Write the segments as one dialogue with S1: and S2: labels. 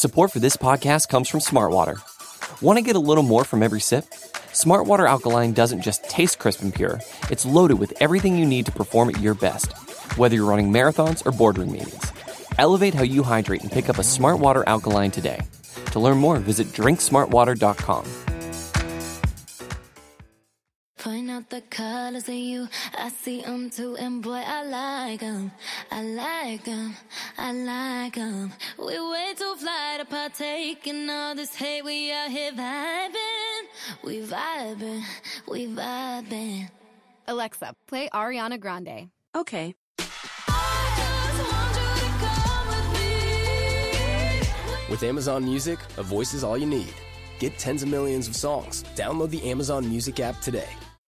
S1: Support for this podcast comes from Smartwater. Want to get a little more from every sip? Smartwater Alkaline doesn't just taste crisp and pure, it's loaded with everything you need to perform at your best, whether you're running marathons or boardroom meetings. Elevate how you hydrate and pick up a Smartwater Alkaline today. To learn more, visit drinksmartwater.com.
S2: Point out the colors of you, I see them too, and boy, I like them, I like them, I like them. We way too fly to partake in all this hate, we out here vibing, we vibing, we vibing.
S3: Alexa, play Ariana Grande.
S4: Okay.
S5: With Amazon Music, a voice is all you need. Get tens of millions of songs. Download the Amazon Music app today.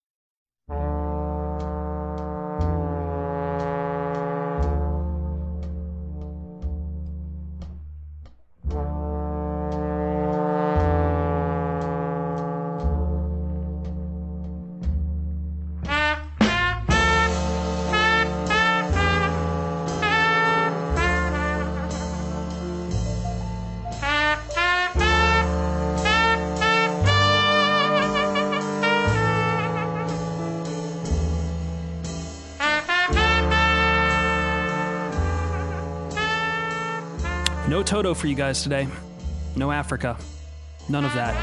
S6: No Toto for you guys today. No Africa. None of that.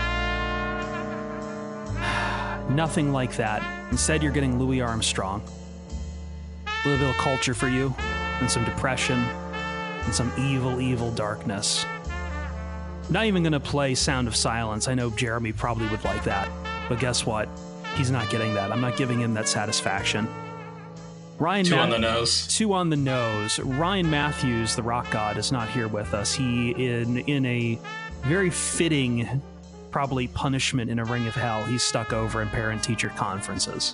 S6: Nothing like that. Instead, you're getting Louis Armstrong. A little bit of culture for you, and some depression, and some evil, evil darkness. Not even going to play Sound of Silence. I know Jeremy probably would like that. But guess what? He's not getting that. I'm not giving him that satisfaction.
S7: Two on the nose.
S6: Two on the nose. Ryan Matthews, the rock god, is not here with us. He, in a very fitting, probably punishment in a ring of hell, he's stuck over in parent-teacher conferences.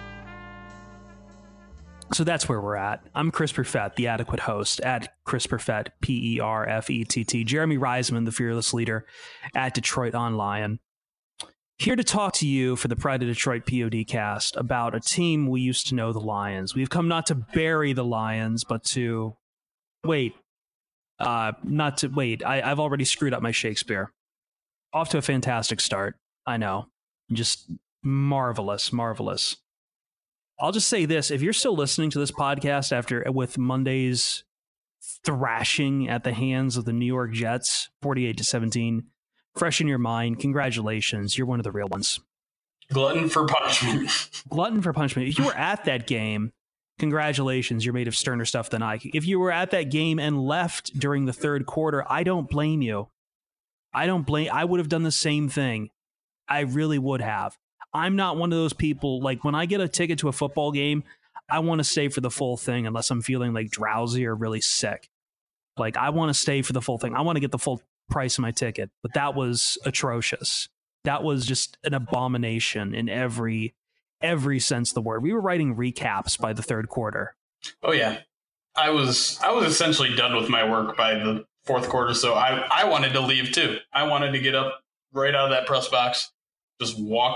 S6: So that's where we're at. I'm Chris Perfett, the adequate host, at Chris Perfett, P-E-R-F-E-T-T. Jeremy Reisman, the fearless leader, at Detroit On Lion. Here to talk to you for the Pride of Detroit POD cast about a team we used to know, the Lions. We've come not to bury the Lions, but to I've already screwed up my Shakespeare. Off to a fantastic start. I know. Just marvelous, marvelous. I'll just say this. If you're still listening to this podcast with Monday's thrashing at the hands of the New York Jets, 48-17, fresh in your mind, congratulations. You're one of the real ones.
S7: Glutton for punishment.
S6: Glutton for punishment. If you were at that game, congratulations. You're made of sterner stuff than I. If you were at that game and left during the third quarter, I don't blame you. I would have done the same thing. I really would have. I'm not one of those people, like when I get a ticket to a football game, I want to stay for the full thing unless I'm feeling like drowsy or really sick. Like I want to stay for the full thing. I want to get the full price of my ticket, but that was atrocious. That was just an abomination in every sense of the word. We were writing recaps by the third quarter.
S7: Oh yeah, I was essentially done with my work by the fourth quarter, so I wanted to leave too. I wanted to get up right out of that press box, just walk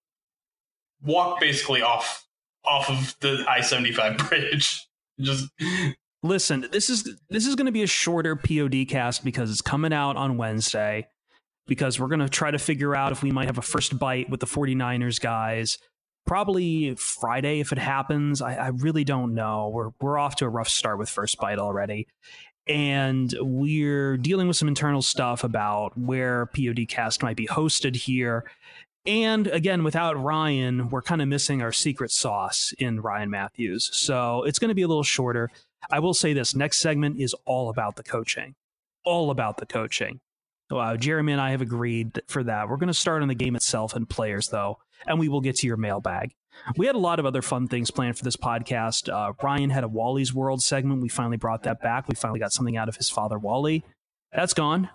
S7: basically off of the I-75 bridge. Just
S6: listen, this is going to be a shorter POD cast because it's coming out on Wednesday, because we're going to try to figure out if we might have a first bite with the 49ers guys. Probably Friday if it happens. I really don't know. We're off to a rough start with first bite already. And we're dealing with some internal stuff about where POD cast might be hosted here. And again, without Ryan, we're kind of missing our secret sauce in Ryan Matthews. So it's going to be a little shorter. I will say this, next segment is all about the coaching. All about the coaching. Jeremy and I have agreed for that. We're going to start on the game itself and players, though, and we will get to your mailbag. We had a lot of other fun things planned for this podcast. Ryan had a Wally's World segment. We finally brought that back. We finally got something out of his father, Wally. That's gone.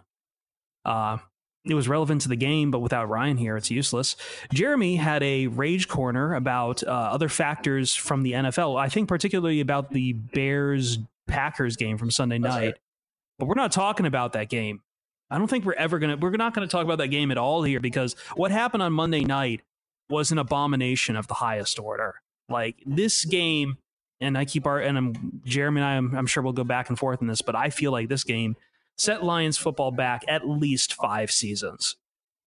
S6: It was relevant to the game, but without Ryan here, it's useless. Jeremy had a rage corner about other factors from the NFL. I think particularly about the Bears-Packers game from Sunday night. Right. But we're not talking about that game. I don't think we're not going to talk about that game at all here, because what happened on Monday night was an abomination of the highest order. Like this game, and Jeremy and I'm sure we'll go back and forth on this, but I feel like this game set Lions football back at least 5 seasons.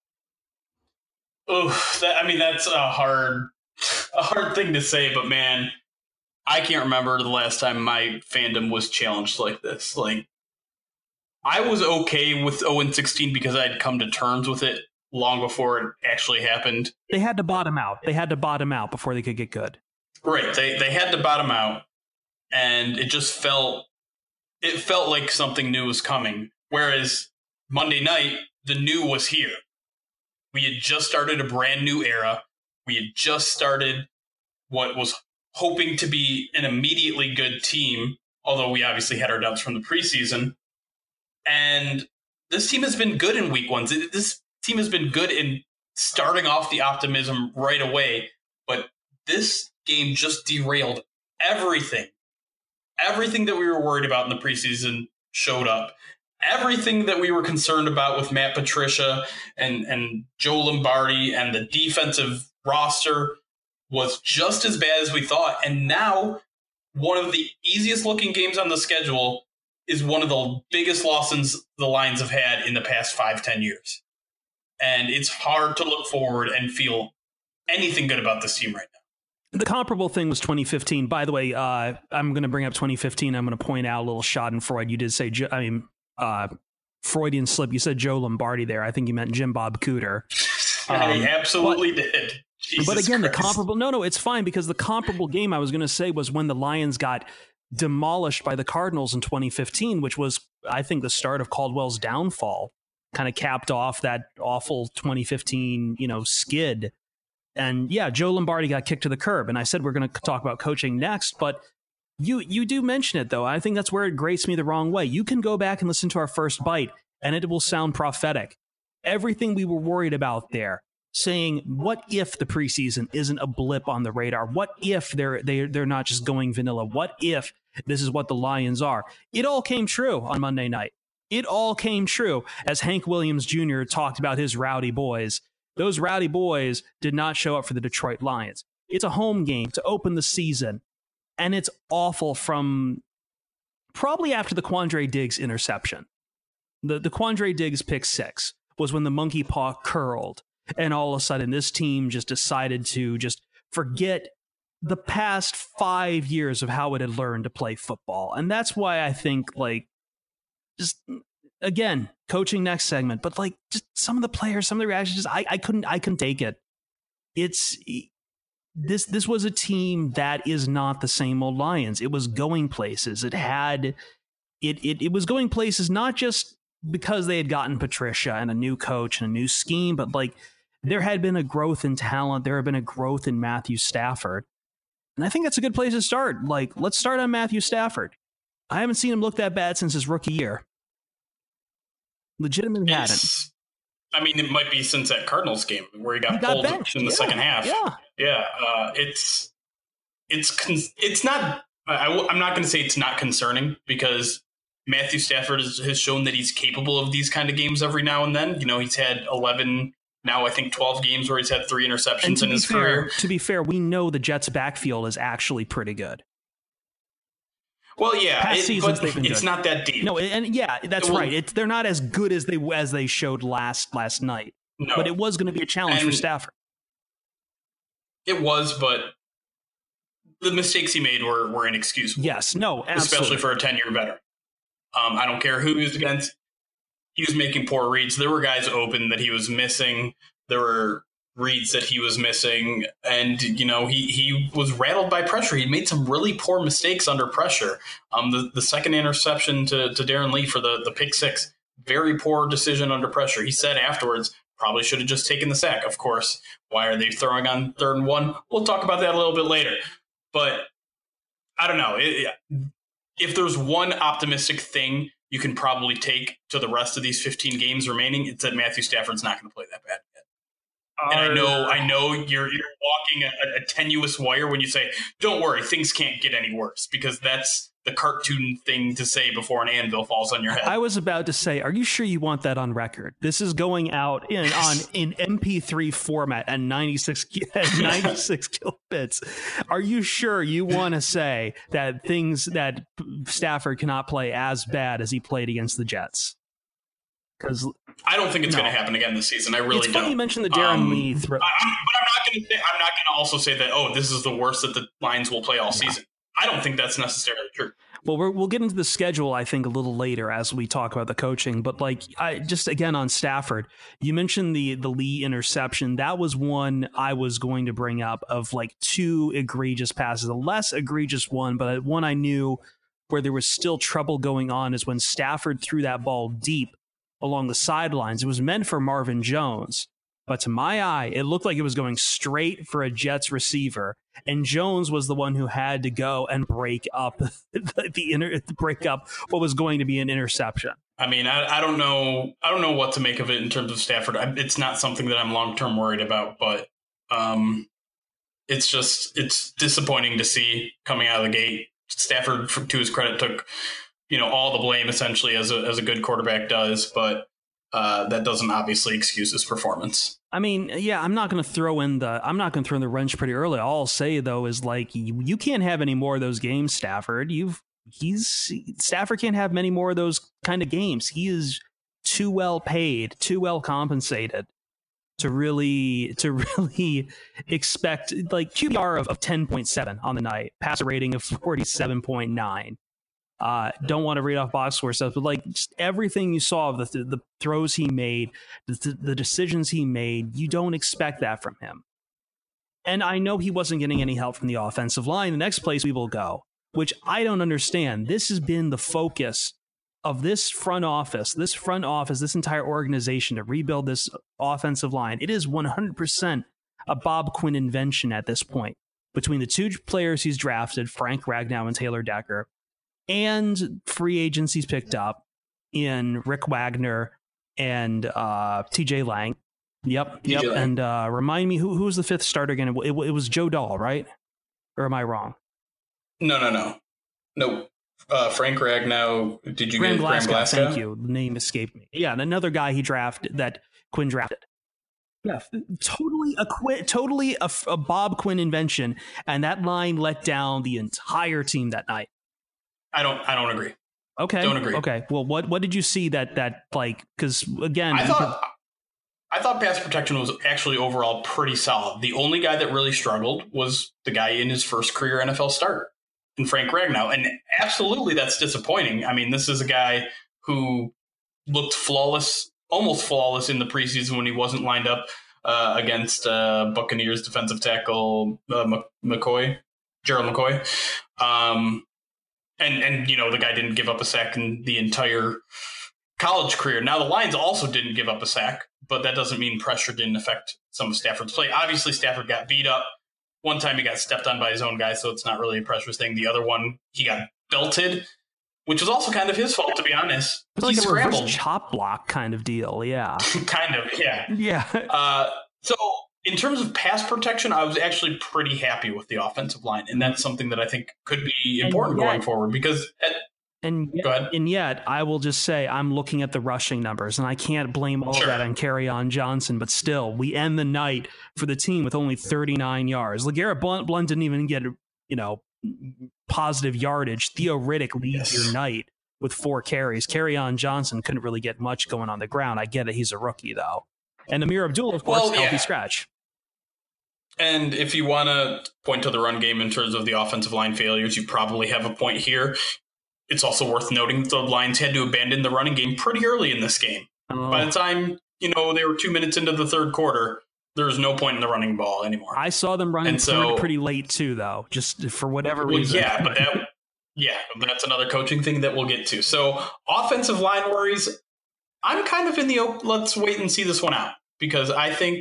S7: Oh, that's a hard thing to say, but man, I can't remember the last time my fandom was challenged like this. Like, I was okay with 0-16 because I'd come to terms with it long before it actually happened.
S6: They had to bottom out. They had to bottom out before they could get good.
S7: Right. They had to bottom out, and it just felt like something new was coming. Whereas Monday night, the new was here. We had just started a brand new era. We had just started what was hoping to be an immediately good team, although we obviously had our doubts from the preseason. And this team has been good in week 1. This team has been good in starting off the optimism right away. But this game just derailed everything. Everything that we were worried about in the preseason showed up. Everything that we were concerned about with Matt Patricia and Joe Lombardi and the defensive roster was just as bad as we thought. And now one of the easiest looking games on the schedule is one of the biggest losses the Lions have had in the past 5-10 years. And it's hard to look forward and feel anything good about this team right now.
S6: The comparable thing was 2015. By the way, I'm going to bring up 2015. I'm going to point out a little Schadenfreude. You did say, Freudian slip. You said Joe Lombardi there. I think you meant Jim Bob Cooter.
S7: I absolutely did. Jesus
S6: but again,
S7: Christ.
S6: the comparable, no, it's fine, because the comparable game I was going to say was when the Lions got demolished by the Cardinals in 2015, which was, I think, the start of Caldwell's downfall, kind of capped off that awful 2015, skid. And yeah, Joe Lombardi got kicked to the curb. And I said we're going to talk about coaching next, but you do mention it, though. I think that's where it grates me the wrong way. You can go back and listen to our first bite, and it will sound prophetic. Everything we were worried about there, saying, what if the preseason isn't a blip on the radar? What if they're not just going vanilla? What if this is what the Lions are? It all came true on Monday night. It all came true as Hank Williams Jr. talked about his rowdy boys. Those rowdy boys did not show up for the Detroit Lions. It's a home game to open the season, and it's awful from probably after the Quandre Diggs interception. The Quandre Diggs pick 6 was when the monkey paw curled. And all of a sudden, this team just decided to just forget the past 5 years of how it had learned to play football. And that's why I think, just, again, coaching next segment, but just some of the players, some of the reactions, I couldn't take it. This was a team that is not the same old Lions. It was going places. It was going places not just because they had gotten Patricia and a new coach and a new scheme, but there had been a growth in talent. There had been a growth in Matthew Stafford. And I think that's a good place to start. Let's start on Matthew Stafford. I haven't seen him look that bad since his rookie year. Legitimately hadn't.
S7: It might be since that Cardinals game where he got pulled benched in the second half. Yeah. It's not. I'm not going to say it's not concerning, because Matthew Stafford has shown that he's capable of these kind of games every now and then. He's had 11. Now I think 12 games where he's had 3 interceptions in his career.
S6: To be fair, we know the Jets' backfield is actually pretty good.
S7: Well, yeah,
S6: Past seasons, they've been
S7: it's
S6: good.
S7: not that deep.
S6: No, and yeah, that's right. They're not as good as they showed last night.
S7: No.
S6: But it was going to be a challenge for Stafford.
S7: It was, but the mistakes he made were inexcusable.
S6: Yes, no, absolutely.
S7: Especially for a 10-year veteran. I don't care who he was against. He was making poor reads. There were guys open that he was missing. There were reads that he was missing. And, he was rattled by pressure. He made some really poor mistakes under pressure. The second interception to Darren Lee for the pick 6, very poor decision under pressure. He said afterwards, probably should have just taken the sack. Of course, why are they throwing on 3rd and 1? We'll talk about that a little bit later. But I don't know. If there's one optimistic thing you can probably take to the rest of these 15 games remaining, it's that Matthew Stafford's not going to play that bad yet. And I know you're walking a tenuous wire when you say, don't worry, things can't get any worse, because that's the cartoon thing to say before an anvil falls on your head.
S6: I was about to say, are you sure you want that on record? This is going out in MP3 format at 96 kilobits. Are you sure you want to say that Stafford cannot play as bad as he played against the Jets? Because
S7: I don't think it's going to happen again this season. I really don't.
S6: It's funny you mentioned the Darren Lee throw.
S7: But I'm not going to also say that, oh, this is the worst that the Lions will play all season. I don't think that's necessarily true.
S6: Well, we'll get into the schedule, I think, a little later as we talk about the coaching. But I just again on Stafford, you mentioned the Lee interception. That was one I was going to bring up of like two egregious passes. A less egregious one, but one I knew where there was still trouble going on is when Stafford threw that ball deep along the sidelines. It was meant for Marvin Jones, but to my eye, it looked like it was going straight for a Jets receiver. And Jones was the one who had to go and break up break up what was going to be an interception.
S7: I mean, I don't know what to make of it in terms of Stafford. It's not something that I'm long term worried about, but it's disappointing to see coming out of the gate. Stafford, to his credit, took all the blame essentially as a good quarterback does, but that doesn't obviously excuse his performance.
S6: I mean, yeah, I'm not going to throw in the wrench pretty early. All I'll say though is like you can't have any more of those games, Stafford. Stafford can't have many more of those kind of games. He is too well paid, too well compensated to really expect like QBR of 10.7 on the night, passer rating of 47.9. Don't want to read off box score stuff, but like just everything you saw of the throws he made, the decisions he made, you don't expect that from him. And I know he wasn't getting any help from the offensive line. The next place we will go, which I don't understand. This has been the focus of this front office, this entire organization to rebuild this offensive line. It is 100% a Bob Quinn invention at this point. Between the two players he's drafted, Frank Ragnow and Taylor Decker, and free agents he's picked up in Rick Wagner and TJ Lang. Yep. Lang. And remind me, who was the fifth starter again? It was Joe Dahl, right? Or am I wrong?
S7: No. Frank Ragnow. Did you get Graham Glasgow?
S6: Thank you. The name escaped me. Yeah, and another guy he drafted that Quinn drafted. Yeah, totally a Bob Quinn invention, and that line let down the entire team that night.
S7: I don't agree.
S6: Okay.
S7: Don't agree.
S6: Okay. Well, what did you see that like? Because again,
S7: I thought pass protection was actually overall pretty solid. The only guy that really struggled was the guy in his first career NFL start, in Frank Ragnow, and absolutely that's disappointing. I mean, this is a guy who looked flawless, almost flawless in the preseason when he wasn't lined up against Buccaneers defensive tackle Gerald McCoy. And the guy didn't give up a sack in the entire college career. Now, the Lions also didn't give up a sack, but that doesn't mean pressure didn't affect some of Stafford's play. Obviously, Stafford got beat up. One time he got stepped on by his own guy, so it's not really a pressure thing. The other one, he got belted, which was also kind of his fault, to be honest.
S6: It's like a reverse chop block kind of deal, yeah.
S7: Kind of, yeah.
S6: Yeah.
S7: So in terms of pass protection, I was actually pretty happy with the offensive line, and that's something that I think could be important going forward because go ahead.
S6: And yet, I will just say I'm looking at the rushing numbers, and I can't blame all of that on Kerryon Johnson, but still, we end the night for the team with only 39 yards. LeGarrette Blount didn't even get, positive yardage. Theo Riddick leads your night with 4 carries. Kerryon Johnson couldn't really get much going on the ground. I get it. He's a rookie, though. And Amir Abdullah, of course, healthy scratch.
S7: And if you want to point to the run game in terms of the offensive line failures, you probably have a point here. It's also worth noting that the Lions had to abandon the running game pretty early in this game. By the time, they were 2 minutes into the third quarter, there was no point in the running ball anymore.
S6: I saw them running pretty late too, though, just for whatever reason.
S7: Yeah, but that's another coaching thing that we'll get to. So offensive line worries, I'm kind of in the let's wait and see this one out because I think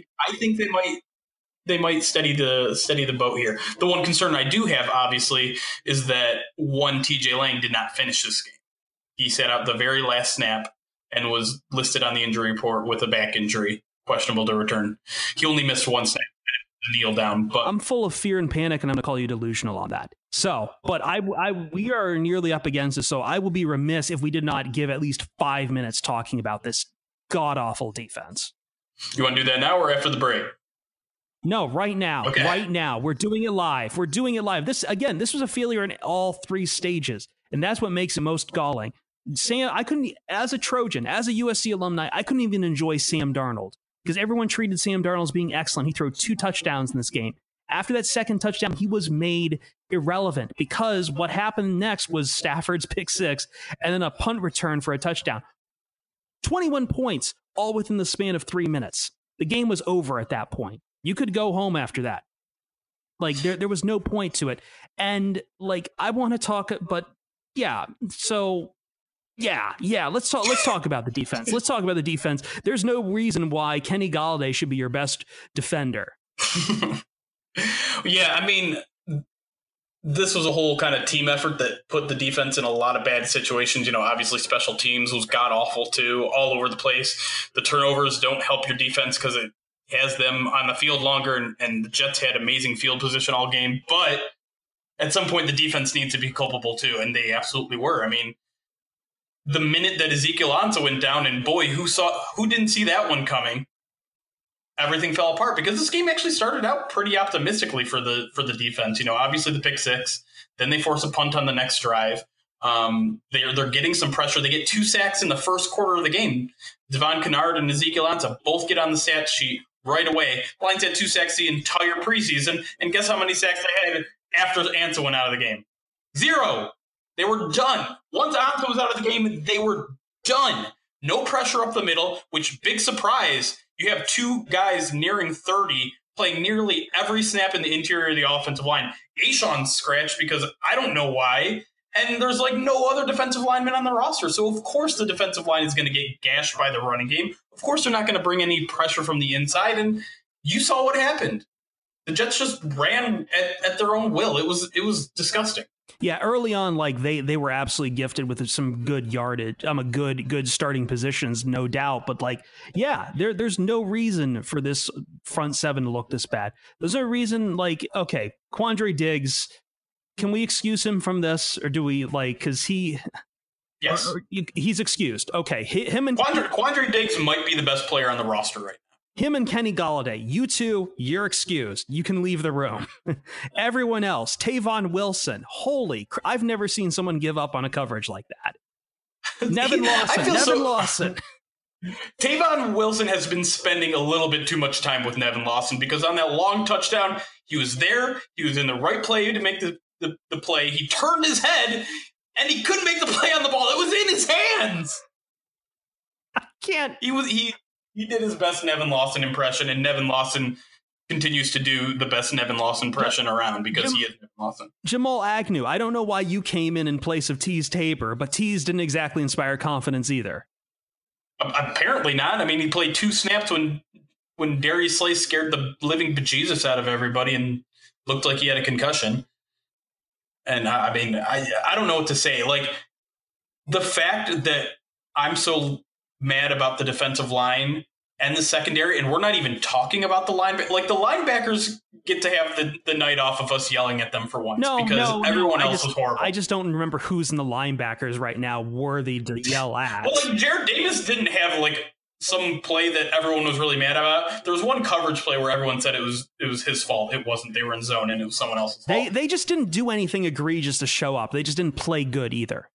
S7: they might steady the boat here. The one concern I do have, obviously, is that TJ Lang did not finish this game. He sat out the very last snap and was listed on the injury report with a back injury, questionable to return. He only missed one snap, kneel down. But
S6: I'm full of fear and panic, and I'm going to call you delusional on that. So, but we are nearly up against it, so I will be remiss if we did not give at least 5 minutes talking about this god-awful defense.
S7: You want to do that now or after the break?
S6: No, right now.
S7: Okay.
S6: Right now. We're doing it live. This was a failure in all 3 stages, and that's what makes it most galling. Sam, I couldn't, as a Trojan, as a USC alumni, I couldn't even enjoy Sam Darnold because everyone treated Sam Darnold as being excellent. He threw 2 touchdowns in this game. After that second touchdown, he was made irrelevant because what happened next was Stafford's pick 6 and then a punt return for a touchdown. 21 points, all within the span of 3 minutes. The game was over at that point. You could go home after that. Like, there was no point to it. And, like, I want to talk, but yeah, so... Yeah. Let's talk about the defense. Let's talk about the defense. There's no reason why Kenny Golladay should be your best defender.
S7: Yeah, I mean, this was a whole kind of team effort that put the defense in a lot of bad situations. You know, obviously special teams was god awful too, all over the place. The turnovers don't help your defense because it has them on the field longer, and the Jets had amazing field position all game. But at some point, the defense needs to be culpable too, and they absolutely were. I mean, the minute that Ezekiel Ansah went down, and boy, who didn't see that one coming? Everything fell apart because this game actually started out pretty optimistically for the defense. You know, obviously the pick 6, then they force a punt on the next drive. They're getting some pressure. They get 2 sacks in the first quarter of the game. Devon Kennard and Ezekiel Ansah both get on the stat sheet right away. Lions had 2 sacks the entire preseason, and guess how many sacks they had after Ansah went out of the game? 0. They were done. Once Ansah was out of the game, they were done. No pressure up the middle, which, big surprise, you have 2 guys nearing 30 playing nearly every snap in the interior of the offensive line. A'Shawn's scratched because I don't know why, and there's like no other defensive lineman on the roster. So, of course, the defensive line is going to get gashed by the running game. Of course, they're not going to bring any pressure from the inside, and you saw what happened. The Jets just ran at their own will. It was disgusting.
S6: Yeah, early on, like they were absolutely gifted with some good yardage, good starting positions, no doubt. But like, yeah, there's no reason for this front 7 to look this bad. There's no reason. Like, okay, Quandre Diggs, can we excuse him from this, or do we like because he?
S7: Yes,
S6: he's excused. Okay, him and
S7: Quandre Diggs might be the best player on the roster right now.
S6: Him and Kenny Golladay, you two, you're excused. You can leave the room. Everyone else, Tavon Wilson, I've never seen someone give up on a coverage like that. Nevin Lawson.
S7: Tavon Wilson has been spending a little bit too much time with Nevin Lawson because on that long touchdown, he was there. He was in the right play to make the play. He turned his head, and he couldn't make the play on the ball. It was in his hands.
S6: I can't.
S7: He did his best Nevin Lawson impression, and Nevin Lawson continues to do the best Nevin Lawson impression around because he is Nevin Lawson.
S6: Jamal Agnew, I don't know why you came in place of Teez Tabor, but Teez didn't exactly inspire confidence either.
S7: Apparently not. I mean, he played 2 snaps when Darius Slay scared the living bejesus out of everybody and looked like he had a concussion. And I mean, I don't know what to say. Like, the fact that I'm so mad about the defensive line and the secondary, and we're not even talking about the linebackers. Like, the linebackers get to have the night off of us yelling at them for once because everyone else was horrible.
S6: I just don't remember who's in the linebackers right now worthy to yell at.
S7: Well, like, Jared Davis didn't have like some play that everyone was really mad about. There was one coverage play where everyone said it was his fault. It wasn't. They were in zone and it was someone else's fault.
S6: They just didn't do anything egregious to show up. They just didn't play good either.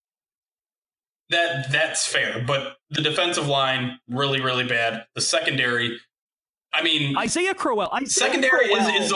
S7: That's fair, but the defensive line, really, really bad. The secondary, I mean... Isaiah Crowell is a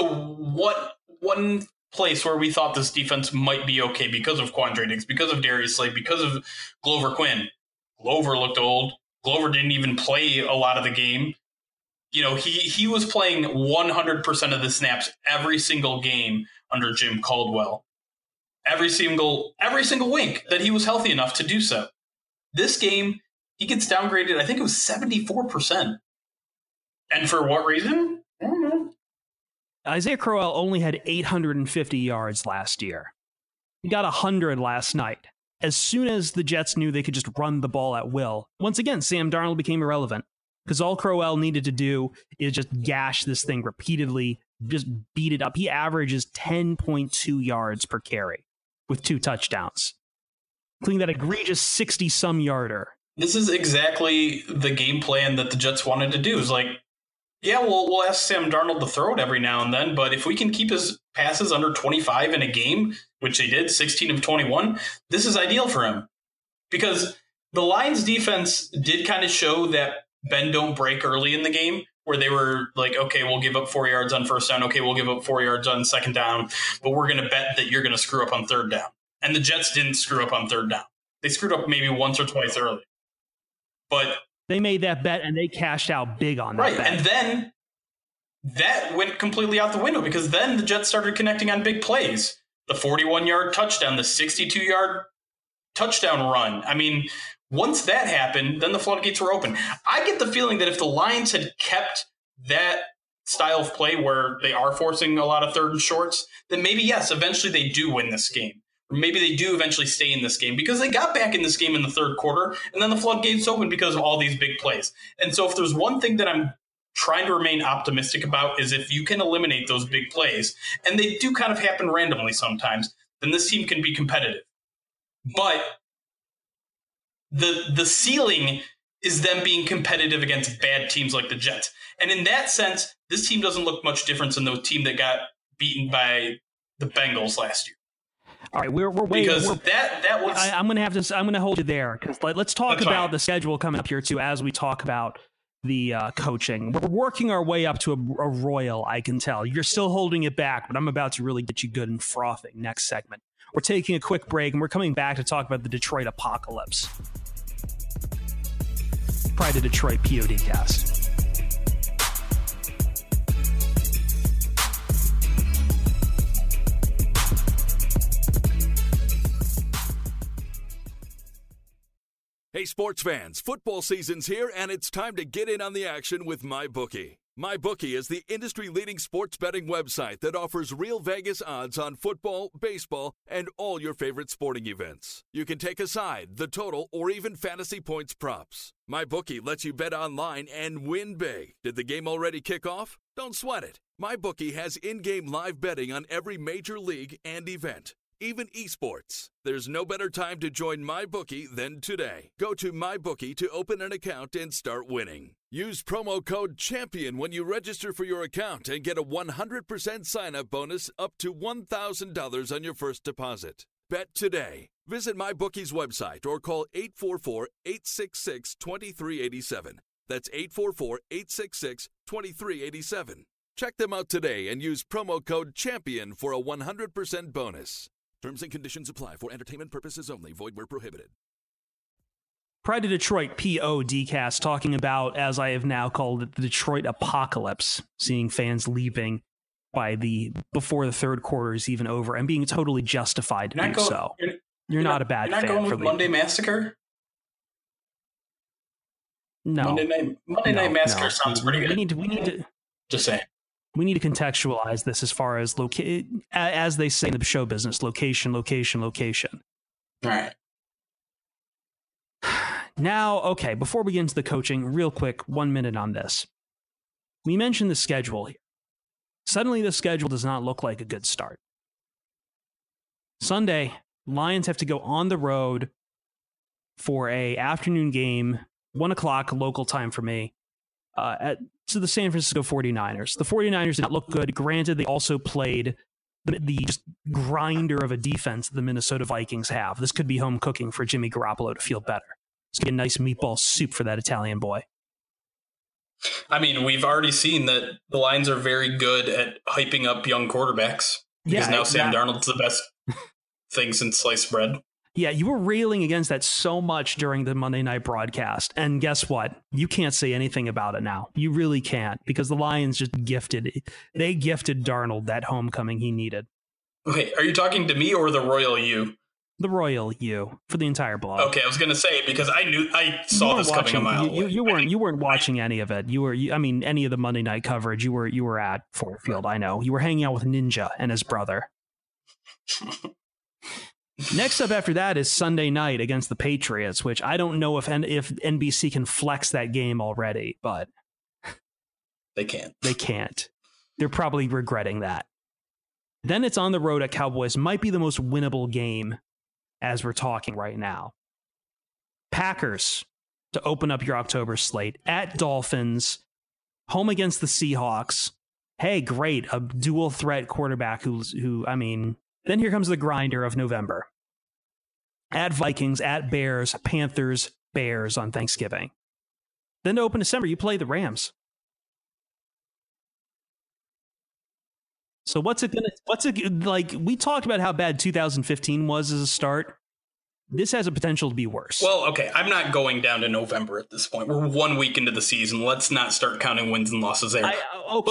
S7: one place where we thought this defense might be okay because of Quandre Diggs, because of Darius Slay, because of Glover Quinn. Glover looked old. Glover didn't even play a lot of the game. You know, he was playing 100% of the snaps every single game under Jim Caldwell. Every single wink that he was healthy enough to do so. This game, he gets downgraded, I think it was 74%. And for what reason? I don't know.
S6: Isaiah Crowell only had 850 yards last year. He got 100 last night. As soon as the Jets knew they could just run the ball at will, once again, Sam Darnold became irrelevant. Because all Crowell needed to do is just gash this thing repeatedly, just beat it up. He averages 10.2 yards per carry with 2 touchdowns, including that egregious 60-some yarder.
S7: This is exactly the game plan that the Jets wanted to do. It's like, yeah, we'll ask Sam Darnold to throw it every now and then, but if we can keep his passes under 25 in a game, which they did, 16 of 21, this is ideal for him. Because the Lions defense did kind of show that bend don't break early in the game, where they were like, okay, we'll give up 4 yards on first down. Okay, we'll give up 4 yards on second down, but we're going to bet that you're going to screw up on third down. And the Jets didn't screw up on third down. They screwed up maybe once or twice early. But
S6: they made that bet and they cashed out big on that
S7: right,
S6: bet.
S7: And then that went completely out the window because then the Jets started connecting on big plays. The 41-yard touchdown, the 62-yard touchdown run. I mean, once that happened, then the floodgates were open. I get the feeling that if the Lions had kept that style of play where they are forcing a lot of third and shorts, then maybe, yes, eventually they do win this game. Or maybe they do eventually stay in this game because they got back in this game in the third quarter, and then the floodgates open because of all these big plays. And so if there's one thing that I'm trying to remain optimistic about is if you can eliminate those big plays, and they do kind of happen randomly sometimes, then this team can be competitive. But the ceiling is them being competitive against bad teams like the Jets. And in that sense, this team doesn't look much different than the team that got beaten by the Bengals last year.
S6: All right, we're way
S7: because that was.
S6: I'm gonna hold you there because let's talk about the schedule coming up here too as we talk about the coaching. We're working our way up to a royal. I can tell you're still holding it back, but I'm about to really get you good and frothing next segment. We're taking a quick break and we're coming back to talk about the Detroit Apocalypse. Pride to Detroit PODcast.
S4: Hey sports fans, football season's here and it's time to get in on the action with MyBookie. MyBookie is the industry-leading sports betting website that offers real Vegas odds on football, baseball, and all your favorite sporting events. You can take a side, the total, or even fantasy points props. MyBookie lets you bet online and win big. Did the game already kick off? Don't sweat it. MyBookie has in-game live betting on every major league and event, even esports. There's no better time to join MyBookie than today. Go to MyBookie to open an account and start winning. Use promo code CHAMPION when you register for your account and get a 100% sign-up bonus up to $1,000 on your first deposit. Bet today. Visit MyBookie's website or call 844-866-2387. That's 844-866-2387. Check them out today and use promo code CHAMPION for a 100% bonus. Terms and conditions apply for entertainment purposes only. Void where prohibited.
S6: Pride to Detroit PODcast talking about, as I have now called it, the Detroit Apocalypse, seeing fans leaving before the third quarter is even over and being totally justified to do so. You're not a bad fan.
S7: You're not going with Monday Massacre?
S6: No.
S7: Monday Night Massacre sounds pretty good.
S6: We need to
S7: just saying.
S6: We need to contextualize this as far as as they say in the show business, location.
S7: All right.
S6: Now, okay, before we get into the coaching, real quick, 1 minute on this. We mentioned the schedule here. Suddenly, the schedule does not look like a good start. Sunday, Lions have to go on the road for a afternoon game, 1 o'clock local time for me, to the San Francisco 49ers. The 49ers did not look good. Granted, they also played the just grinder of a defense the Minnesota Vikings have. This could be home cooking for Jimmy Garoppolo to feel better. It's going to be a nice meatball soup for that Italian boy.
S7: I mean, we've already seen that the Lions are very good at hyping up young quarterbacks. Because now Sam Darnold's the best thing since sliced bread.
S6: Yeah, you were railing against that so much during the Monday night broadcast. And guess what? You can't say anything about it now. You really can't, because the Lions just gifted Darnold that homecoming he needed.
S7: Wait, are you talking to me or the Royal You?
S6: The Royal You for the entire blog.
S7: Okay, I was going to say, because I saw this coming a mile away.
S6: You weren't watching any of it. Any of the Monday night coverage. You were at Ford Field. I know. You were hanging out with Ninja and his brother. Next up after that is Sunday night against the Patriots, which I don't know if NBC can flex that game already, but
S7: they can't.
S6: They can't. They're probably regretting that. Then it's on the road at Cowboys. Might be the most winnable game as we're talking right now. Packers to open up your October slate. At Dolphins. Home against the Seahawks. Hey, great. A dual threat quarterback then here comes the grinder of November. At Vikings, at Bears, Panthers, Bears on Thanksgiving. Then to open December, you play the Rams. So what's it like? We talked about how bad 2015 was as a start. This has a potential to be worse.
S7: Well, okay, I'm not going down to November at this point. We're 1 week into the season. Let's not start counting wins and losses there.
S6: But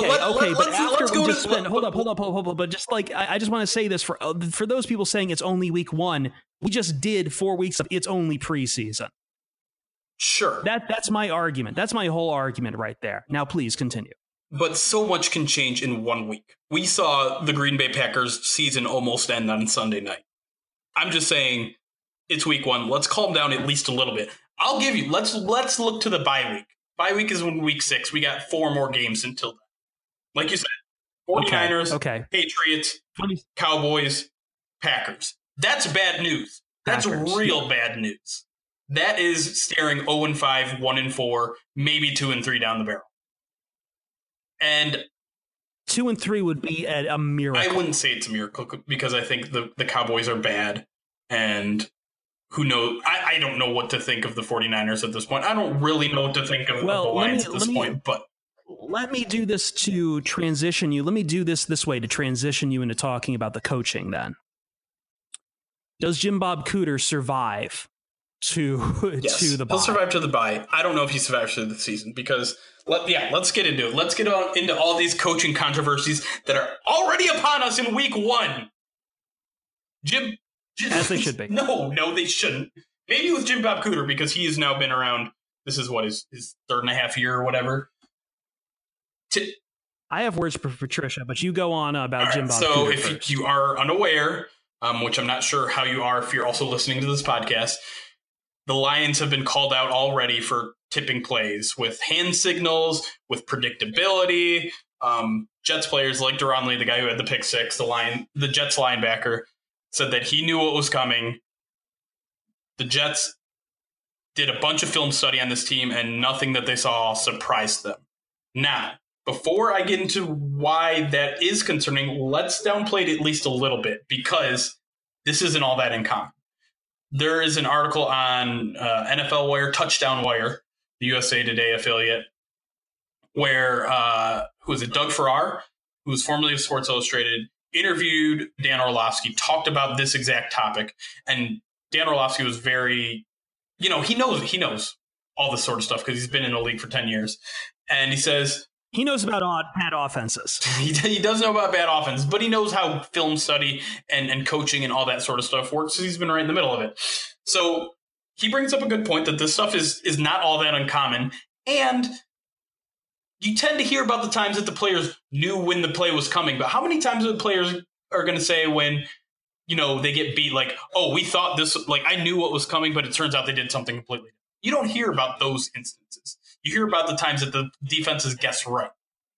S6: just like I just want to say this for those people saying it's only week 1. We just did 4 weeks of it's only preseason.
S7: Sure,
S6: that's my argument. That's my whole argument right there. Now, please continue.
S7: But so much can change in 1 week. We saw the Green Bay Packers season almost end on Sunday night. I'm just saying it's week 1. Let's calm down at least a little bit. I'll give you, let's look to the bye week. Bye week is in week 6. We got 4 more games until then. Like you said, 49ers, Patriots, Cowboys, Packers. That's bad news. That's real bad news. That is staring 0-5, 1-4, maybe 2-3 down the barrel. And
S6: 2-3 would be a miracle.
S7: I wouldn't say it's a miracle because I think the Cowboys are bad. And who knows? I don't know what to think of the 49ers at this point. I don't really know what to think of the Lions at this point. But
S6: let me do this to transition you. Let me do this way to transition you into talking about the coaching then. Does Jim Bob Cooter survive to the bye?
S7: He'll survive to the bye. I don't know if he survives to the season because let's get into it. Let's get into all these coaching controversies that are already upon us in week 1. Jim,
S6: as they should be.
S7: No, they shouldn't. Maybe with Jim Bob Cooter because he has now been around. This is his 3.5 year or whatever.
S6: I have words for Patricia, but you go on about Jim Bob Cooter.
S7: So if you are unaware, which I'm not sure how you are if you're also listening to this podcast, the Lions have been called out already for tipping plays with hand signals, with predictability. Jets players like Deron Lee, the guy who had the pick 6, the Jets linebacker, said that he knew what was coming. The Jets did a bunch of film study on this team, and nothing that they saw surprised them. Now, before I get into why that is concerning, let's downplay it at least a little bit, because this isn't all that uncommon. There is an article on NFL Wire, Touchdown Wire, the USA Today affiliate, where, Doug Farrar, who was formerly of Sports Illustrated, interviewed Dan Orlovsky, talked about this exact topic. And Dan Orlovsky was very, he knows all this sort of stuff because he's been in the league for 10 years. And he says,
S6: he knows about bad offenses.
S7: He does know about bad offense, but he knows how film study and coaching and all that sort of stuff works. He's been right in the middle of it. So he brings up a good point that this stuff is not all that uncommon. And you tend to hear about the times that the players knew when the play was coming. But how many times are the players are going to say when, they get beat, like, oh, we thought this, like, I knew what was coming, but it turns out they did something completely different. You don't hear about those instances. You hear about the times that the defenses guessed right.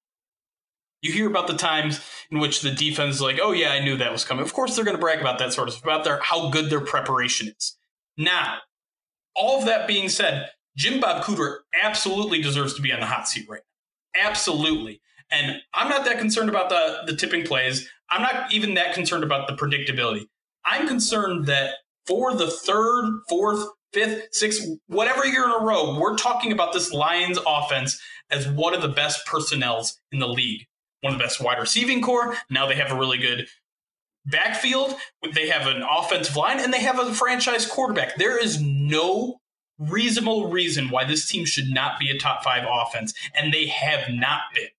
S7: You hear about the times in which the defense is like, oh, yeah, I knew that was coming. Of course, they're going to brag about that sort of stuff, about how good their preparation is. Now, all of that being said, Jim Bob Cooter absolutely deserves to be on the hot seat right now. Absolutely. And I'm not that concerned about the tipping plays. I'm not even that concerned about the predictability. I'm concerned that for the 3rd, 4th, 5th, 6th, whatever year in a row, we're talking about this Lions offense as one of the best personnels in the league. One of the best wide receiving core. Now they have a really good backfield. They have an offensive line, and they have a franchise quarterback. There is no reasonable reason why this team should not be a top 5 offense, and they have not been.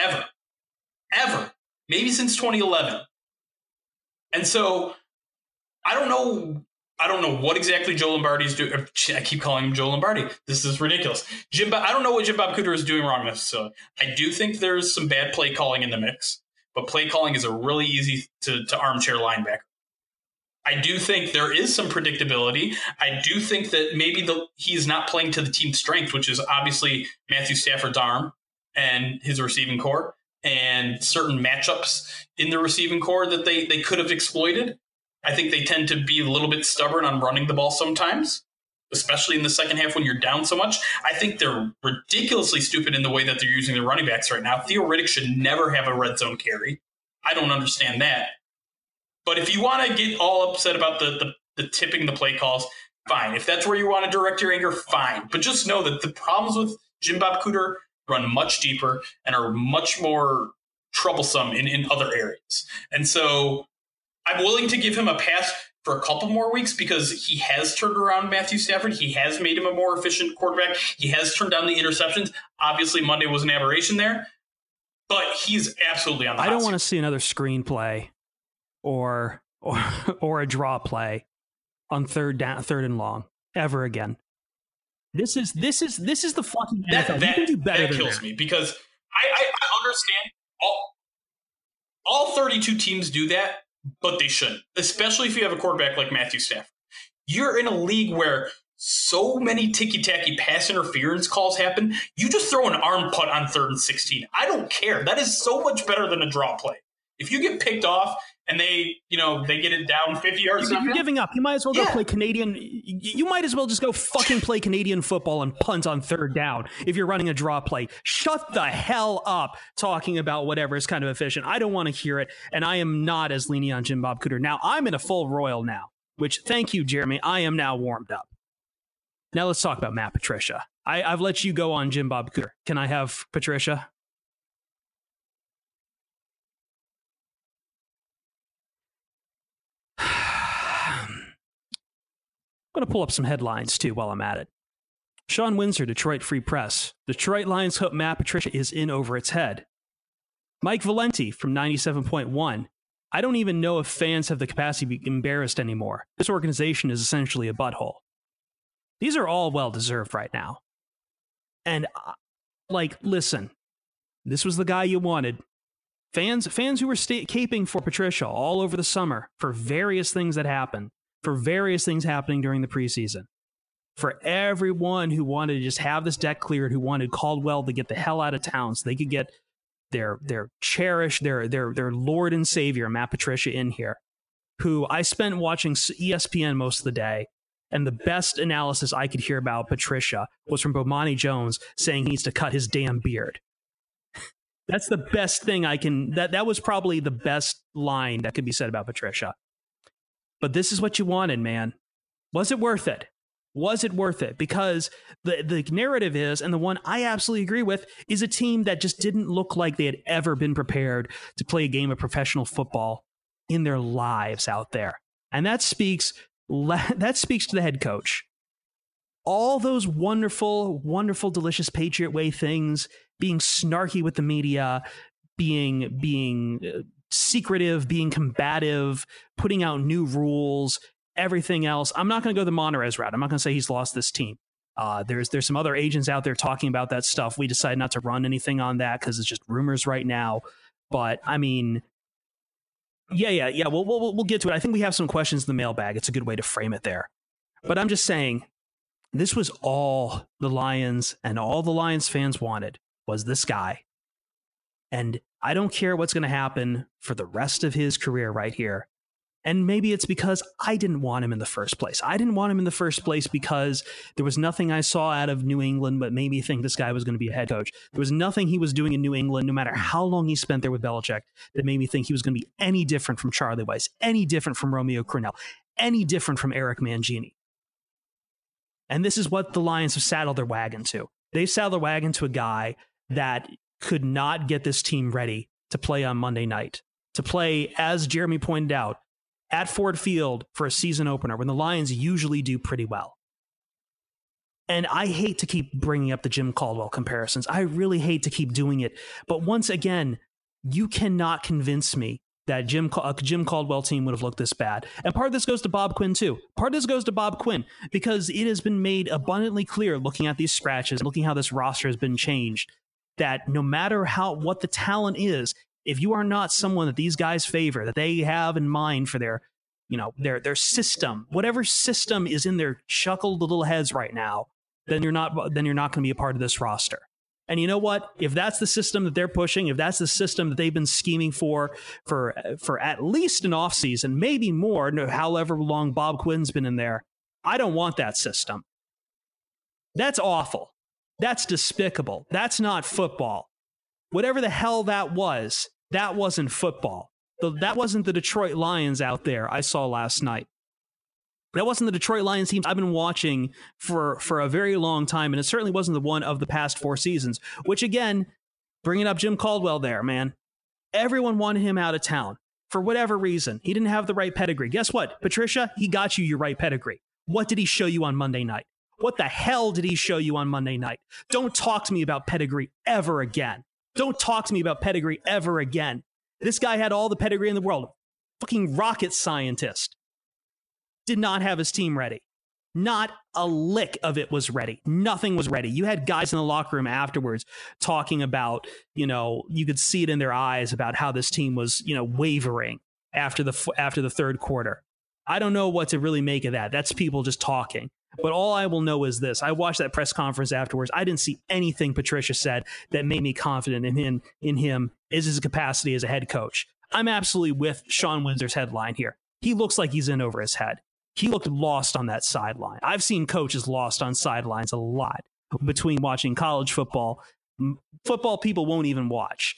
S7: Ever. Maybe since 2011. And so I don't know what exactly Joe Lombardi is doing. I keep calling him Joe Lombardi. This is ridiculous. I don't know what Jim Bob Cooter is doing wrong necessarily. I do think there's some bad play calling in the mix, but play calling is a really easy to armchair linebacker. I do think there is some predictability. I do think that maybe he's not playing to the team's strength, which is obviously Matthew Stafford's arm and his receiving core, and certain matchups in the receiving core that they could have exploited. I think they tend to be a little bit stubborn on running the ball sometimes, especially in the second half when you're down so much. I think they're ridiculously stupid in the way that they're using their running backs right now. Theo Riddick should never have a red zone carry. I don't understand that. But if you want to get all upset about the tipping the play calls, fine. If that's where you want to direct your anger, fine. But just know that the problems with Jim Bob Cooter run much deeper and are much more troublesome in other areas. And so I'm willing to give him a pass for a couple more weeks because he has turned around Matthew Stafford. He has made him a more efficient quarterback. He has turned down the interceptions. Obviously, Monday was an aberration there, but he's absolutely on the hot
S6: I don't
S7: seat.
S6: want to see another screenplay or a draw play on third and long ever again. This is the fucking NFL. You can do better than that.
S7: That kills me because I understand all 32 teams do that, but they shouldn't, especially if you have a quarterback like Matthew Stafford. You're in a league where so many ticky-tacky pass interference calls happen. You just throw an arm putt on 3rd and 16. I don't care. That is so much better than a draw play. If you get picked off and they get it down 50 yards,
S6: you're giving up. You might as well go play Canadian. You might as well just go fucking play Canadian football and punt on 3rd down if you're running a draw play. Shut the hell up talking about whatever is kind of efficient. I don't want to hear it, and I am not as lenient on Jim Bob Cooter. Now, I'm in a full royal now, which, thank you, Jeremy. I am now warmed up. Now let's talk about Matt Patricia. I've let you go on Jim Bob Cooter. Can I have Patricia? I'm going to pull up some headlines, too, while I'm at it. Sean Windsor, Detroit Free Press. Detroit Lions hope Matt Patricia is in over its head. Mike Valenti from 97.1. I don't even know if fans have the capacity to be embarrassed anymore. This organization is essentially a butthole. These are all well-deserved right now. And, listen, this was the guy you wanted. Fans who were caping for Patricia all over the summer for various things that happened. For various things happening during the preseason. For everyone who wanted to just have this deck cleared, who wanted Caldwell to get the hell out of town so they could get their cherished, their Lord and Savior, Matt Patricia, in here, who I spent watching ESPN most of the day, and the best analysis I could hear about Patricia was from Bomani Jones saying he needs to cut his damn beard. That's the best thing I can... That was probably the best line that could be said about Patricia. But this is what you wanted, man. Was it worth it? Was it worth it? Because the narrative is, and the one I absolutely agree with, is a team that just didn't look like they had ever been prepared to play a game of professional football in their lives out there. And that speaks to the head coach. All those wonderful, wonderful, delicious Patriot way things, being snarky with the media, being secretive, being combative, putting out new rules, everything else. I'm not going to go the Monterez route. I'm not going to say he's lost this team. There's some other agents out there talking about that stuff. We decided not to run anything on that because it's just rumors right now. But I mean, yeah. We'll get to it. I think we have some questions in the mailbag. It's a good way to frame it there. But I'm just saying, this was all the Lions and all the Lions fans wanted was this guy. And I don't care what's going to happen for the rest of his career right here. And maybe it's because I didn't want him in the first place. I didn't want him in the first place because there was nothing I saw out of New England that made me think this guy was going to be a head coach. There was nothing he was doing in New England, no matter how long he spent there with Belichick, that made me think he was going to be any different from Charlie Weiss, any different from Romeo Crennel, any different from Eric Mangini. And this is what the Lions have saddled their wagon to. They saddled their wagon to a guy that could not get this team ready to play on Monday night, to play, as Jeremy pointed out, at Ford Field for a season opener when the Lions usually do pretty well. And I hate to keep bringing up the Jim Caldwell comparisons. I really hate to keep doing it. But once again, you cannot convince me that a Jim Caldwell team would have looked this bad. And part of this goes to Bob Quinn, too. Part of this goes to Bob Quinn because it has been made abundantly clear, looking at these scratches, looking how this roster has been changed, that no matter what the talent is, if you are not someone that these guys favor, that they have in mind for their system, whatever system is in their chuckled little heads right now, then you're not going to be a part of this roster. And you know what? If that's the system that they're pushing, if that's the system that they've been scheming for at least an offseason, maybe more, however long Bob Quinn's been in there, I don't want that system. That's awful. That's despicable. That's not football. Whatever the hell that wasn't football. That wasn't the Detroit Lions out there I saw last night. That wasn't the Detroit Lions team I've been watching for a very long time, and it certainly wasn't the one of the past 4 seasons, which, again, bringing up Jim Caldwell there, man. Everyone wanted him out of town for whatever reason. He didn't have the right pedigree. Guess what, Patricia? He got you your right pedigree. What did he show you on Monday night? What the hell did he show you on Monday night? Don't talk to me about pedigree ever again. Don't talk to me about pedigree ever again. This guy had all the pedigree in the world. Fucking rocket scientist. Did not have his team ready. Not a lick of it was ready. Nothing was ready. You had guys in the locker room afterwards talking about, you could see it in their eyes about how this team was, wavering after the third quarter. I don't know what to really make of that. That's people just talking. But all I will know is this. I watched that press conference afterwards. I didn't see anything Patricia said that made me confident in him is his capacity as a head coach. I'm absolutely with Sean Windsor's headline here. He looks like he's in over his head. He looked lost on that sideline. I've seen coaches lost on sidelines a lot between watching college football. Football people won't even watch.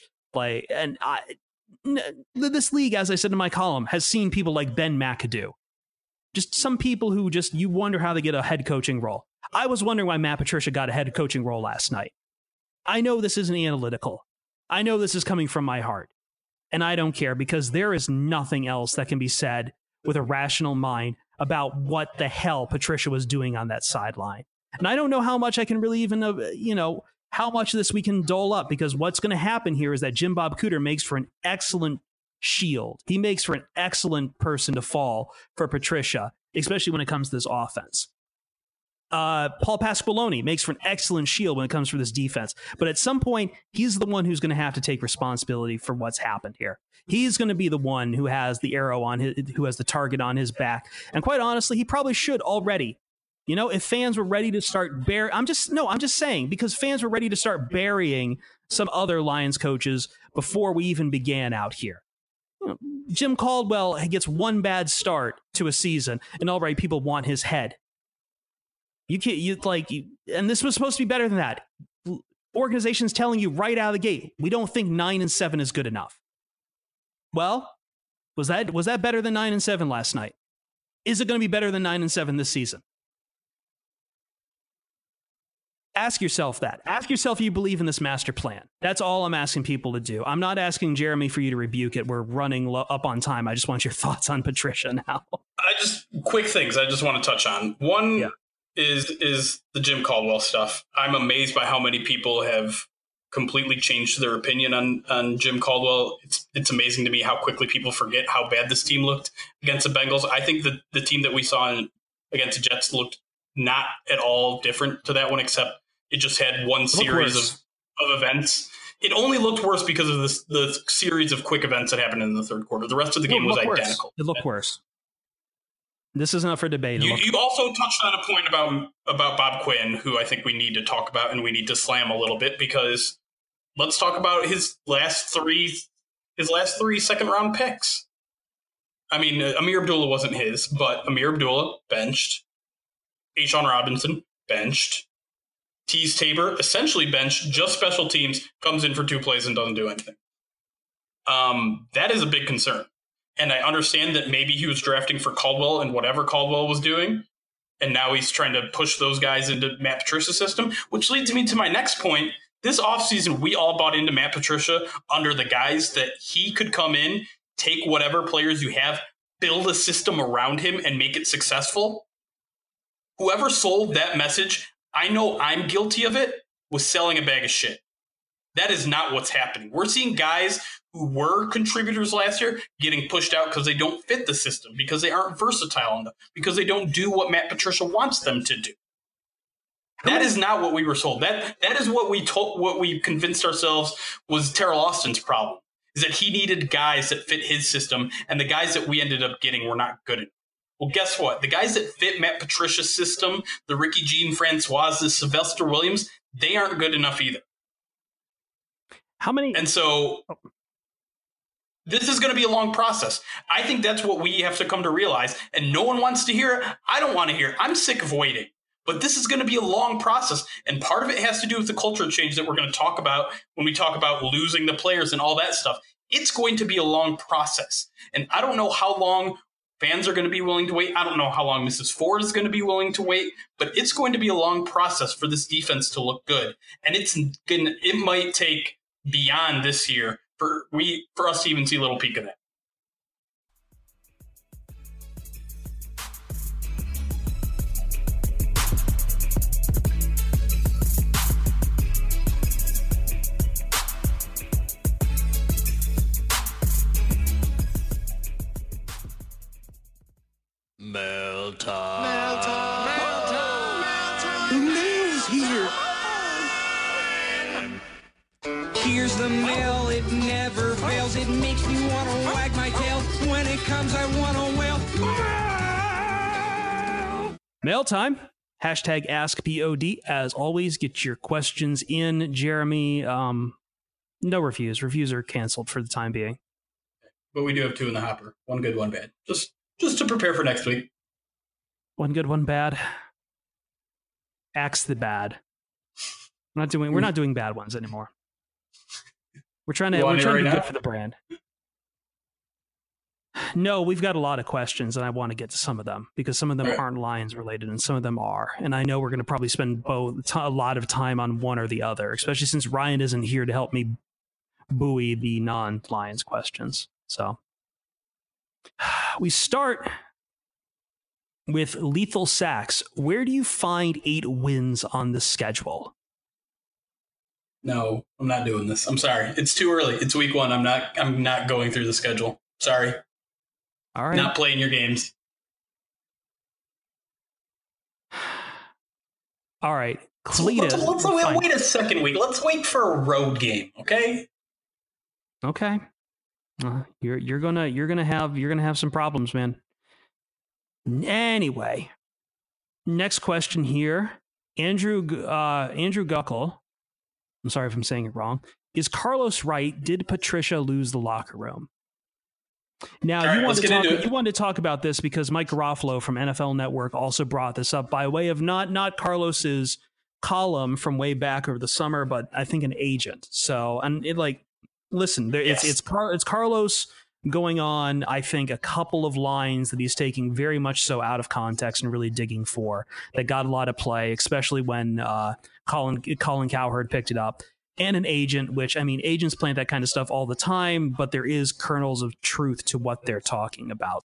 S6: This league, as I said in my column, has seen people like Ben McAdoo. Just some people who you wonder how they get a head coaching role. I was wondering why Matt Patricia got a head coaching role last night. I know this isn't analytical. I know this is coming from my heart. And I don't care because there is nothing else that can be said with a rational mind about what the hell Patricia was doing on that sideline. And I don't know how much I can really even, how much of this we can dole up, because what's going to happen here is that Jim Bob Cooter makes for an excellent shield. He makes for an excellent person to fall for Patricia, especially when it comes to this offense. Paul Pasqualoni makes for an excellent shield when it comes to this defense. But at some point, he's the one who's going to have to take responsibility for what's happened here. He's going to be the one who has the arrow on who has the target on his back. And quite honestly, he probably should already. If fans were ready to start I'm just saying, because fans were ready to start burying some other Lions coaches before we even began out here. Jim Caldwell gets one bad start to a season, and already people want his head. And this was supposed to be better than that. Organizations telling you right out of the gate, we don't think 9-7 is good enough. Well, was that better than 9-7 last night? Is it going to be better than 9-7 this season? Ask yourself that. Ask yourself if you believe in this master plan. That's all I'm asking people to do. I'm not asking Jeremy for you to rebuke it. We're running up on time. I just want your thoughts on Patricia now.
S7: Quick things I just want to touch on. One is the Jim Caldwell stuff. I'm amazed by how many people have completely changed their opinion on Jim Caldwell. It's amazing to me how quickly people forget how bad this team looked against the Bengals. I think that the team that we saw against the Jets looked not at all different to that one, except it just had one series of events. It only looked worse because of the series of quick events that happened in the third quarter. The rest of the game was identical.
S6: It looked worse. This isn't up for debate.
S7: You also touched on a point about Bob Quinn, who I think we need to talk about and we need to slam a little bit, because let's talk about his last three second round picks. I mean, Amir Abdullah wasn't his, but Amir Abdullah benched. A'Shaun Robinson benched. Tease Tabor essentially benched, just special teams, comes in for 2 plays and doesn't do anything. That is a big concern. And I understand that maybe he was drafting for Caldwell and whatever Caldwell was doing, and now he's trying to push those guys into Matt Patricia's system, which leads me to my next point. This offseason, we all bought into Matt Patricia under the guise that he could come in, take whatever players you have, build a system around him, and make it successful. Whoever sold that message, I know I'm guilty of it, was selling a bag of shit. That is not what's happening. We're seeing guys who were contributors last year getting pushed out because they don't fit the system, because they aren't versatile enough, because they don't do what Matt Patricia wants them to do. That is not what we were sold. That is what we convinced ourselves was Terrell Austin's problem, is that he needed guys that fit his system, and the guys that we ended up getting were not good enough. Well, guess what? The guys that fit Matt Patricia's system, the Ricky Jean-Francois, the Sylvester Williams, they aren't good enough either.
S6: How many?
S7: And so this is going to be a long process. I think that's what we have to come to realize. And no one wants to hear it. I don't want to hear it. I'm sick of waiting. But this is going to be a long process. And part of it has to do with the culture change that we're going to talk about when we talk about losing the players and all that stuff. It's going to be a long process. And I don't know how long Fans are going to be willing to wait. I don't know how long Mrs. Ford is going to be willing to wait, but it's going to be a long process for this defense to look good. And it might take beyond this year for us to even see a little peek of that.
S8: Mail time. Mail time. Mail time. Mail time. The mail's here. Here's the mail. It never fails. It makes me want to wag my tail. When it comes, I want to wail.
S6: Mail time. Hashtag AskPOD. As always, get your questions in. Jeremy, no reviews. Reviews are canceled for the time being.
S7: But we do have 2 in the hopper. 1 good, 1 bad. Just to prepare for next week.
S6: 1 good, 1 bad. Axe the bad. We're not doing bad ones anymore. We're trying to be good for the brand. No, we've got a lot of questions, and I want to get to some of them because some of them aren't Lions related, and some of them are. And I know we're going to probably spend a lot of time on one or the other, especially since Ryan isn't here to help me buoy the non-Lions questions. So we start with Lethal Sacks. Where do you find 8 wins on the schedule?
S7: No, I'm not doing this. I'm sorry. It's too early. It's week 1. I'm not going through the schedule. Sorry.
S6: All right.
S7: Not playing your games.
S6: All right.
S7: Let's wait a second week. Let's wait for a road game, okay?
S6: Okay. You're gonna have some problems, man. Anyway, next question here. Andrew Guckle. I'm sorry if I'm saying it wrong. Is Carlos right? Did Patricia lose the locker room? Now, you wanted to talk about this because Mike Garofalo from NFL Network also brought this up by way of not Carlos's column from way back over the summer, but I think an agent. So, and it listen, it's Carlos going on, I think, a couple of lines that he's taking very much so out of context and really digging for that got a lot of play, especially when Colin Cowherd picked it up. And an agent, which, I mean, agents plant that kind of stuff all the time, but there is kernels of truth to what they're talking about.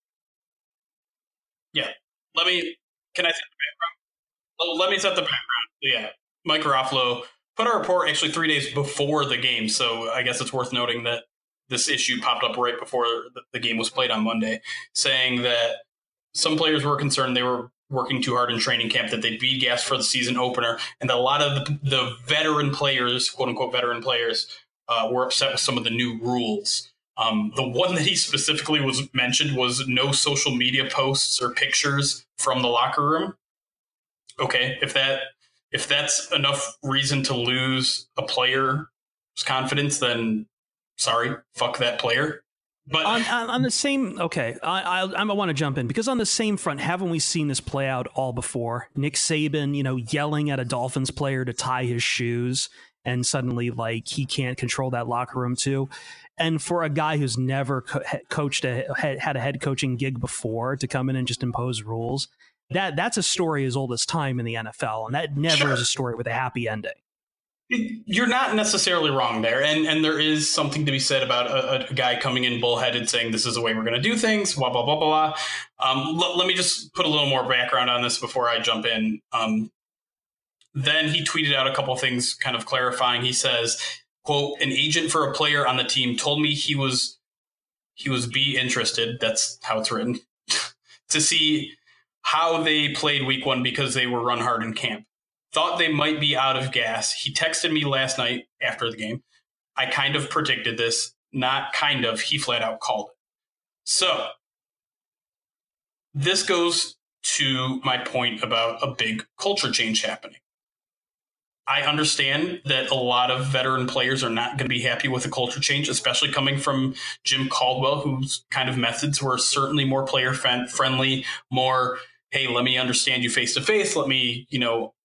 S7: Yeah. Let me set the background. Yeah. Mike Garofalo put a report actually 3 days before the game, so I guess it's worth noting that this issue popped up right before the game was played on Monday, saying that some players were concerned they were working too hard in training camp, that they'd be gassed for the season opener, and that a lot of the veteran players, quote-unquote veteran players, were upset with some of the new rules. The one that he specifically mentioned was no social media posts or pictures from the locker room. Okay, if that's enough reason to lose a player's confidence, then sorry, fuck that player. But
S6: on the same, okay, I want to jump in because on the same front, haven't we seen this play out all before? Nick Saban, yelling at a Dolphins player to tie his shoes, and suddenly he can't control that locker room too. And for a guy who's never had a head coaching gig before to come in and just impose rules, that's a story as old as time in the NFL, and that never is a story with a happy ending.
S7: You're not necessarily wrong there, and there is something to be said about a guy coming in bullheaded saying this is the way we're going to do things, blah, blah, blah, blah, blah. Let me just put a little more background on this before I jump in. Then he tweeted out a couple of things kind of clarifying. He says, quote, an agent for a player on the team told me he was be interested, that's how it's written, to see how they played week 1 because they were run hard in camp. Thought they might be out of gas. He texted me last night after the game. I kind of predicted this. Not kind of. He flat out called it. So this goes to my point about a big culture change happening. I understand that a lot of veteran players are not going to be happy with a culture change, especially coming from Jim Caldwell, whose kind of methods were certainly more player friendly, more, hey, let me understand you face to face. Let me,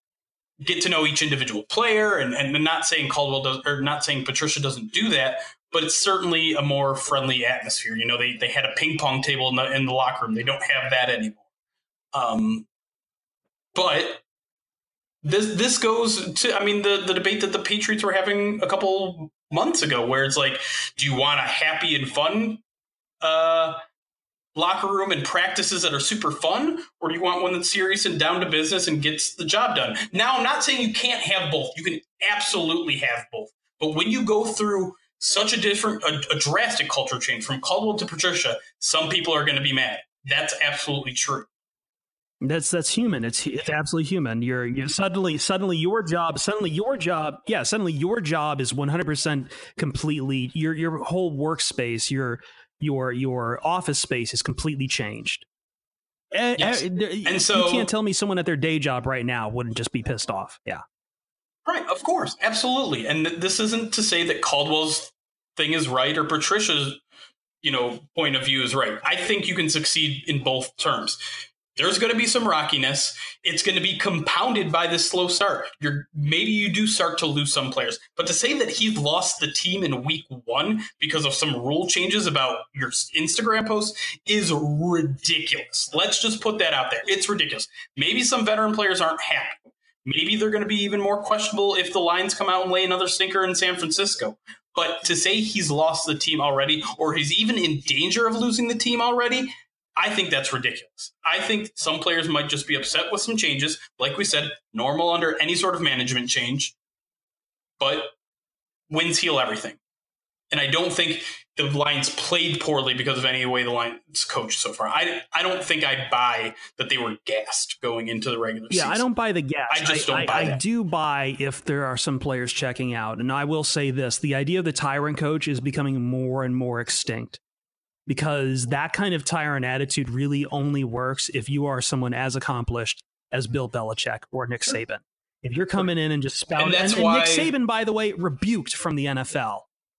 S7: get to know each individual player, and not saying Caldwell does, or not saying Patricia doesn't do that, but it's certainly a more friendly atmosphere. You know, they had a ping pong table in the locker room. They don't have that anymore. But this goes to, I mean, the debate that the Patriots were having a couple months ago, where it's like, do you want a happy and fun locker room and practices that are super fun, or do you want one that's serious and down to business and gets the job done? Now, I'm not saying you can't have both. You can absolutely have both. But when you go through such a drastic culture change from Caldwell to Patricia, some people are going to be mad. That's absolutely true.
S6: That's human. It's absolutely human. You're suddenly your job is 100% completely your whole workspace, your office space is completely changed.
S7: Yes. And so
S6: you can't tell me someone at their day job right now wouldn't just be pissed off. Yeah.
S7: Right, of course, absolutely. And this isn't to say that Caldwell's thing is right or Patricia's, point of view is right. I think you can succeed in both terms. There's going to be some rockiness. It's going to be compounded by this slow start. Maybe you do start to lose some players. But to say that he's lost the team in week 1 because of some rule changes about your Instagram posts is ridiculous. Let's just put that out there. It's ridiculous. Maybe some veteran players aren't happy. Maybe they're going to be even more questionable if the Lions come out and lay another stinker in San Francisco. But to say he's lost the team already, or he's even in danger of losing the team already, I think that's ridiculous. I think some players might just be upset with some changes. Like we said, normal under any sort of management change. But wins heal everything. And I don't think the Lions played poorly because of any way the Lions coached so far. I don't think I buy that they were gassed going into the regular season.
S6: Yeah, I don't buy the gas.
S7: I just don't buy that.
S6: I do buy if there are some players checking out. And I will say this, the idea of the tyrant coach is becoming more and more extinct. Because that kind of tyrant attitude really only works if you are someone as accomplished as Bill Belichick or Nick Saban. If you're coming in and just spouting, and Nick Saban, by the way, rebuked from the NFL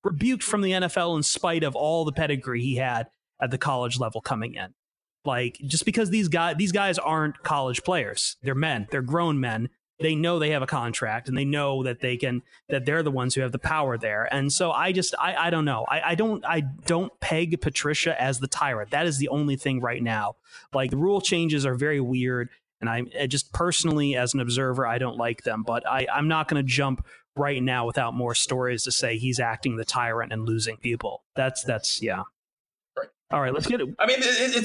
S6: in spite of all the pedigree he had at the college level coming in. Like, just because these guys aren't college players, they're men, they're grown men. They know they have a contract, and they know that they're the ones who have the power there. And so I don't know. I don't peg Patricia as the tyrant. That is the only thing right now. Like, the rule changes are very weird, and I just personally, as an observer, I don't like them. But I'm not going to jump right now without more stories to say he's acting the tyrant and losing people. That's yeah.
S7: Right.
S6: All right, let's get it.
S7: I mean,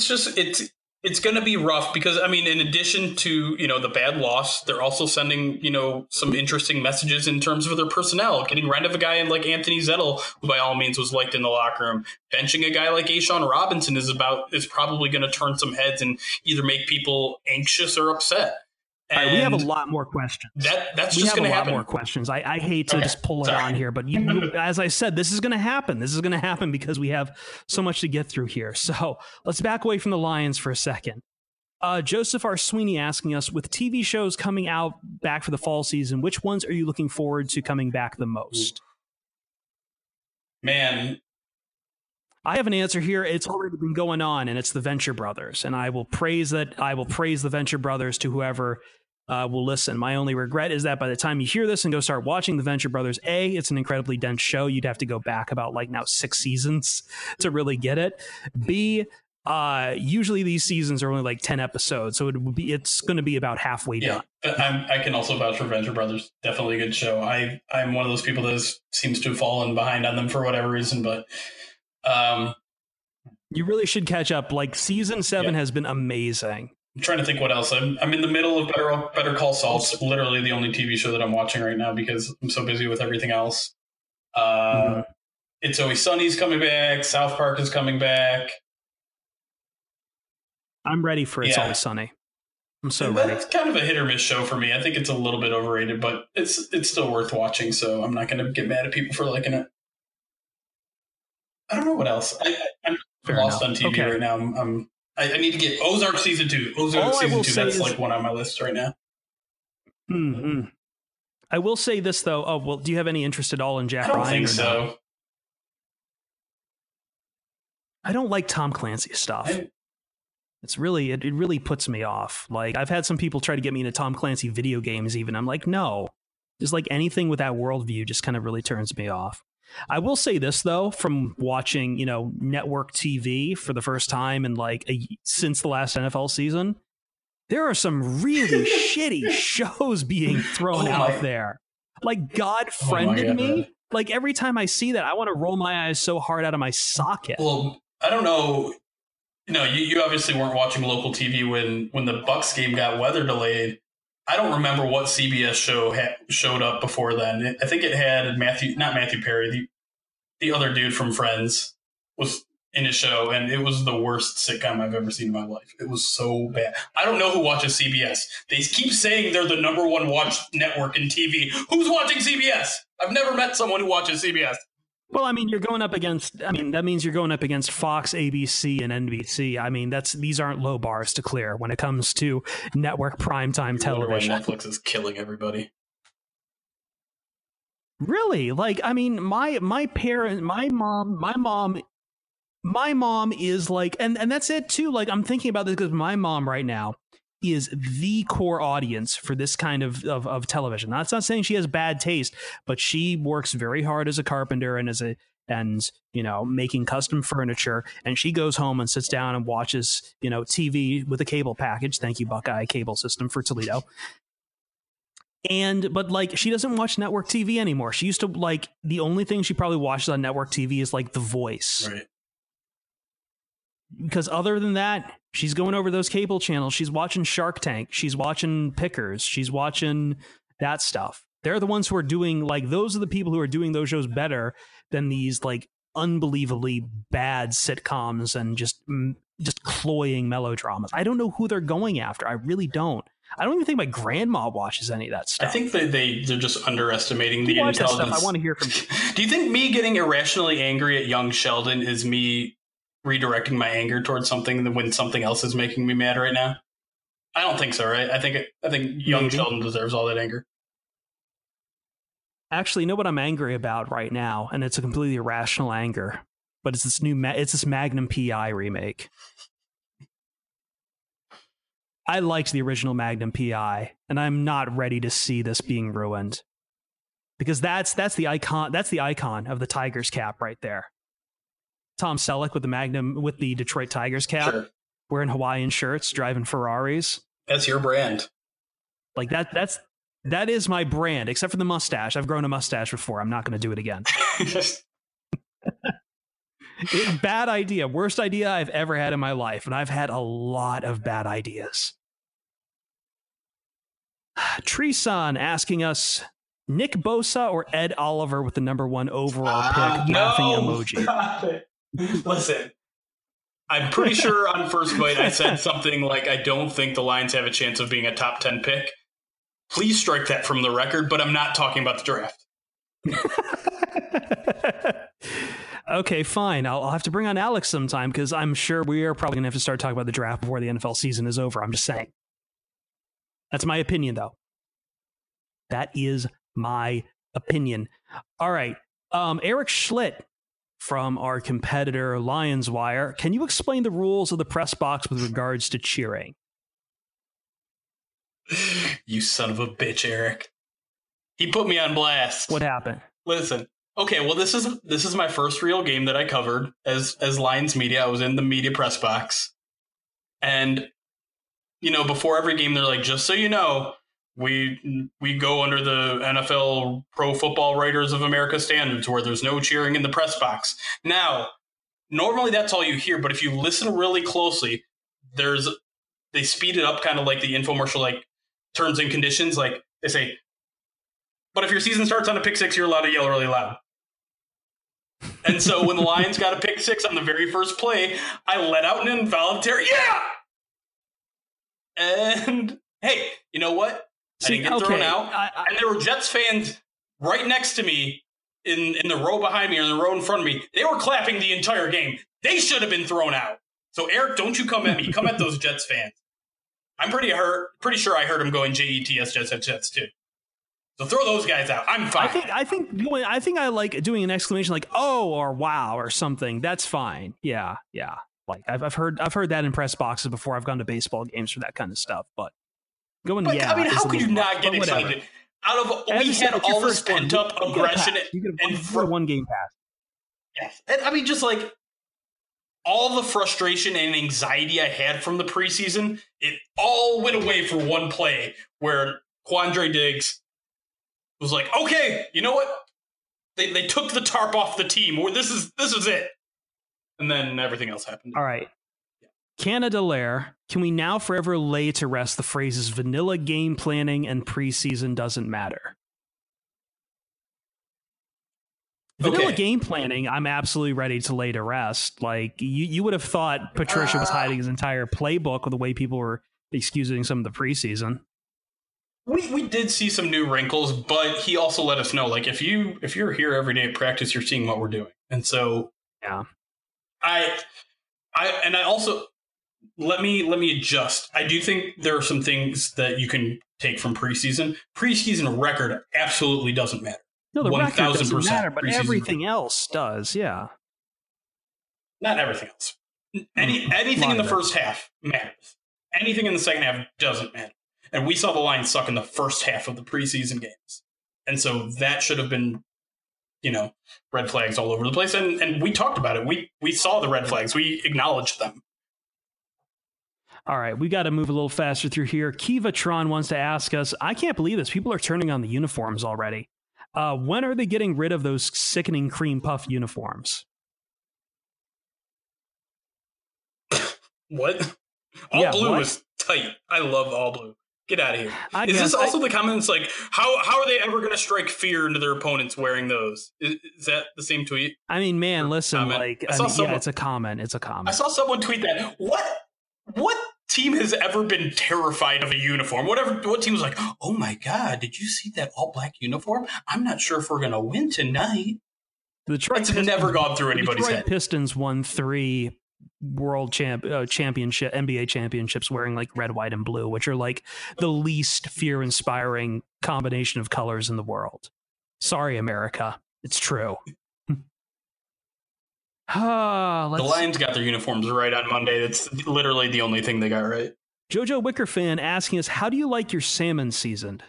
S7: it's going to be rough because, I mean, in addition to, the bad loss, they're also sending, some interesting messages in terms of their personnel, getting rid of a guy like Anthony Zettel, who by all means was liked in the locker room. Benching a guy like A'Shawn Robinson is probably going to turn some heads and either make people anxious or upset.
S6: All right, we have a lot more questions.
S7: That's just going to happen. We have a lot
S6: more questions. I hate to just pull it on here, but you, as I said, this is going to happen. This is going to happen because we have so much to get through here. So let's back away from the Lions for a second. Joseph R. Sweeney asking us, with TV shows coming out back for the fall season, which ones are you looking forward to coming back the most?
S7: Man.
S6: I have an answer here. It's already been going on, and it's the Venture Brothers. And I will praise the Venture Brothers to whoever will listen. My only regret is that by the time you hear this and go start watching the Venture Brothers, A, it's an incredibly dense show. You'd have to go back about 6 seasons to really get it. B, usually these seasons are only 10 episodes, so it's going to be about halfway done.
S7: I can also vouch for Venture Brothers. Definitely a good show. I'm one of those people that seems to have fallen behind on them for whatever reason, but
S6: you really should catch up. Season 7 has been amazing.
S7: I'm trying to think what else. I'm in the middle of Better Call Saul. It's literally the only TV show that I'm watching right now because I'm so busy with everything else. It's Always Sunny's coming back. South Park is coming back.
S6: I'm ready for It's Always Sunny. I'm so ready.
S7: It's kind of a hit or miss show for me. I think it's a little bit overrated, but it's still worth watching. So I'm not going to get mad at people for liking it. I don't know what else. I'm lost on TV right now. I need to get Ozark season 2. Ozark season 2. That's one on my list right now.
S6: Mm-hmm. I will say this though. Oh well, do you have any interest at all in Jack Ryan?
S7: I don't think so.
S6: No? I don't like Tom Clancy stuff. It really puts me off. I've had some people try to get me into Tom Clancy video games. Even I'm like, no. Just anything with that worldview just kind of really turns me off. I will say this, though, from watching, network TV for the first time in since the last NFL season, there are some really shitty shows being thrown out there. Like God Friended Me. Like every time I see that, I want to roll my eyes so hard out of my socket.
S7: Well, I don't know. No, you obviously weren't watching local TV when the Bucs game got weather delayed. I don't remember what CBS show showed up before then. I think it had not Matthew Perry, the other dude from Friends was in a show, and it was the worst sitcom I've ever seen in my life. It was so bad. I don't know who watches CBS. They keep saying they're the number one watched network in TV. Who's watching CBS? I've never met someone who watches CBS.
S6: Well, I mean, that means you're going up against Fox, ABC, and NBC. I mean, these aren't low bars to clear when it comes to network primetime television.
S7: Netflix is killing everybody.
S6: Really? Like, I mean, my mom is like, and that's it too. Like, I'm thinking about this because my mom right now is the core audience for this kind of television. That's not saying she has bad taste, but she works very hard as a carpenter and making custom furniture. And she goes home and sits down and watches, TV with a cable package. Thank you, Buckeye Cable System for Toledo. But she doesn't watch network TV anymore. She used to the only thing she probably watches on network TV is The Voice.
S7: Right.
S6: Because other than that, she's going over those cable channels. She's watching Shark Tank. She's watching Pickers. She's watching that stuff. They're the ones who are doing those are the people who are doing those shows better than these unbelievably bad sitcoms and just cloying melodramas. I don't know who they're going after. I really don't. I don't even think my grandma watches any of that stuff.
S7: I think they're just underestimating the intelligence.
S6: That stuff. I want to hear from you.
S7: Do you think me getting irrationally angry at young Sheldon is me redirecting my anger towards something when something else is making me mad right now? I don't think so, right? I think young Sheldon deserves all that anger.
S6: Actually, you know what I'm angry about right now, and it's a completely irrational anger, but it's this Magnum PI remake. I liked the original Magnum PI, and I'm not ready to see this being ruined. Because that's the icon of the Tigers cap right there. Tom Selleck with the Detroit Tigers cap, sure, wearing Hawaiian shirts, driving Ferraris.
S7: That's your brand.
S6: That is my brand, except for the mustache. I've grown a mustache before. I'm not going to do it again. Bad idea. Worst idea I've ever had in my life, and I've had a lot of bad ideas. Treeson asking us, Nick Bosa or Ed Oliver with the number 1 overall pick? Laughing emoji.
S7: Stop it. Listen, I'm pretty sure on First Bite I said something like, I don't think the Lions have a chance of being a top 10 pick. Please strike that from the record, but I'm not talking about the draft.
S6: Okay, fine. I'll have to bring on Alex sometime because I'm sure we are probably going to have to start talking about the draft before the NFL season is over. I'm just saying. That's my opinion, though. That is my opinion. All right. Eric Schlitt from our competitor Lions Wire. Can you explain the rules of the press box with regards to cheering?
S7: You son of a bitch, Eric. He put me on blast.
S6: What happened?
S7: Listen. Okay, well, this is my first real game that I covered as Lions media. I was in the media press box. And, before every game, they're like, just so you know, we go under the NFL Pro Football Writers of America standards where there's no cheering in the press box. Now, normally that's all you hear, but if you listen really closely, they speed it up kind of like the infomercial, terms and conditions. Like they say, but if your season starts on a pick six, you're allowed to yell really loud. And so when the Lions got a pick six on the very first play, I let out an involuntary, yeah! And hey, you know what? I didn't get thrown out. And there were Jets fans right next to me in the row behind me or in the row in front of me. They were clapping the entire game. They should have been thrown out. So Eric, don't you come at me. Come at those Jets fans. I'm pretty sure I heard him going Jets, Jets too. So throw those guys out. I'm fine.
S6: I think I like doing an exclamation like "oh" or "wow" or something. That's fine. Yeah. Like I've heard that in press boxes before. I've gone to baseball games for that kind of stuff. But going, yeah.
S7: I mean, how could you not get excited? we had all this pent up aggression
S6: and one game pass.
S7: Yes, and I mean, just like all the frustration and anxiety I had from the preseason, it all went away for one play where Quandre Diggs was like, "Okay, you know what? They took the tarp off the team. Or this is it." And then everything else happened.
S6: All right. Canada Delaire, can we now forever lay to rest the phrases vanilla game planning and preseason doesn't matter? Vanilla game planning, I'm absolutely ready to lay to rest. Like, you would have thought Patricia was hiding his entire playbook with the way people were excusing some of the preseason.
S7: We did see some new wrinkles, but he also let us know, like, if you're here every day at practice, you're seeing what we're doing. And so
S6: yeah.
S7: I also let me adjust. I do think there are some things that you can take from preseason. Preseason record absolutely doesn't matter.
S6: No, the record doesn't matter, but everything else does. Yeah,
S7: not everything else. Anything in the first half matters. Anything in the second half doesn't matter. And we saw the Lions suck in the first half of the preseason games, and so that should have been, red flags all over the place. And we talked about it. We saw the red flags. We acknowledged them.
S6: All right, we got to move a little faster through here. Kivatron wants to ask us, I can't believe this. People are turning on the uniforms already. When are they getting rid of those sickening cream puff uniforms?
S7: What? All blue is tight. I love all blue. Get out of here. Is this also the comments like, how are they ever going to strike fear into their opponents wearing those? Is that the same tweet?
S6: I mean, man, listen, it's a comment. It's a comment.
S7: I saw someone tweet that. What team has ever been terrified of a uniform? What team was like, oh my God, did you see that all black uniform? I'm not sure if we're going to win tonight. It's never gone through anybody's head.
S6: Pistons won 3 world championship NBA championships wearing like red, white, and blue, which are like the least fear-inspiring combination of colors in the world. Sorry, America. It's true.
S7: The Lions got their uniforms right on Monday. That's literally the only thing they got right.
S6: Jojo Wicker fan asking us, how do you like your salmon seasoned?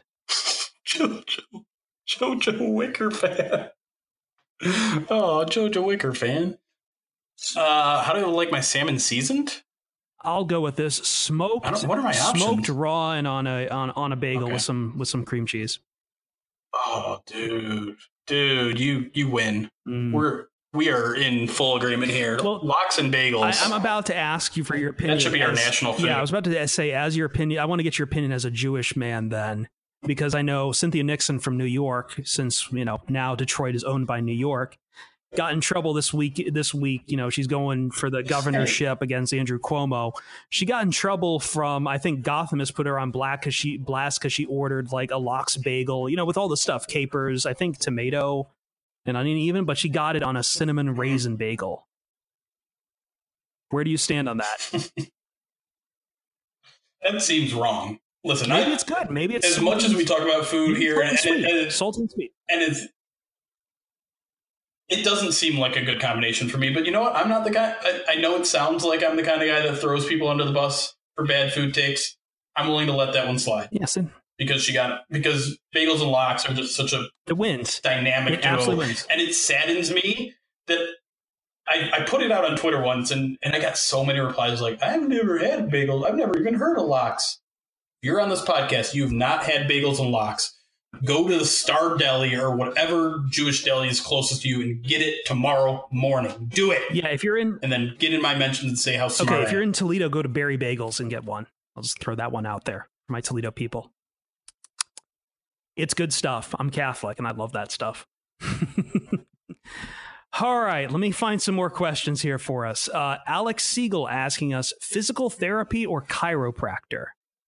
S7: Jojo Wicker fan. Oh, Jojo Wicker fan. How do I like my salmon seasoned?
S6: I'll go with this: smoked.
S7: What are my options?
S6: Smoked raw and on a bagel with some cream cheese.
S7: Oh, dude, you win. We are in full agreement here. Well, lox and bagels.
S6: I'm about to ask you for your opinion.
S7: That should be our national food.
S6: Yeah, I was about to say, as your opinion, I want to get your opinion as a Jewish man then, because I know Cynthia Nixon from New York, since, now Detroit is owned by New York, got in trouble this week, she's going for the governorship against Andrew Cuomo. She got in trouble from, I think Gotham has put her on blast because she ordered like a lox bagel, with all the stuff, capers, I think tomato and onion even, but she got it on a cinnamon raisin bagel. Where do you stand on that?
S7: That seems wrong. Listen,
S6: maybe it's good. Maybe it's
S7: as much as we talk about food here, and
S6: salt and sweet,
S7: and it doesn't seem like a good combination for me. But you know what? I'm not the guy. I know it sounds like I'm the kind of guy that throws people under the bus for bad food takes. I'm willing to let that one slide.
S6: Yes,
S7: because bagels and lox are just such a dynamic duo.
S6: Absolutely wins.
S7: And it saddens me that I put it out on Twitter once, and I got so many replies like, I've never had bagels. I've never even heard of lox. If you're on this podcast, you've not had bagels and lox. Go to the Star Deli or whatever Jewish deli is closest to you and get it tomorrow morning. Do it.
S6: Yeah, if you're in...
S7: And then get in my mentions and say how smart
S6: Okay, if you're in Toledo, go to Berry Bagels and get one. I'll just throw that one out there for my Toledo people. It's good stuff. I'm Catholic, and I love that stuff. All right, let me find some more questions here for us. Alex Siegel asking us, physical therapy or chiropractor?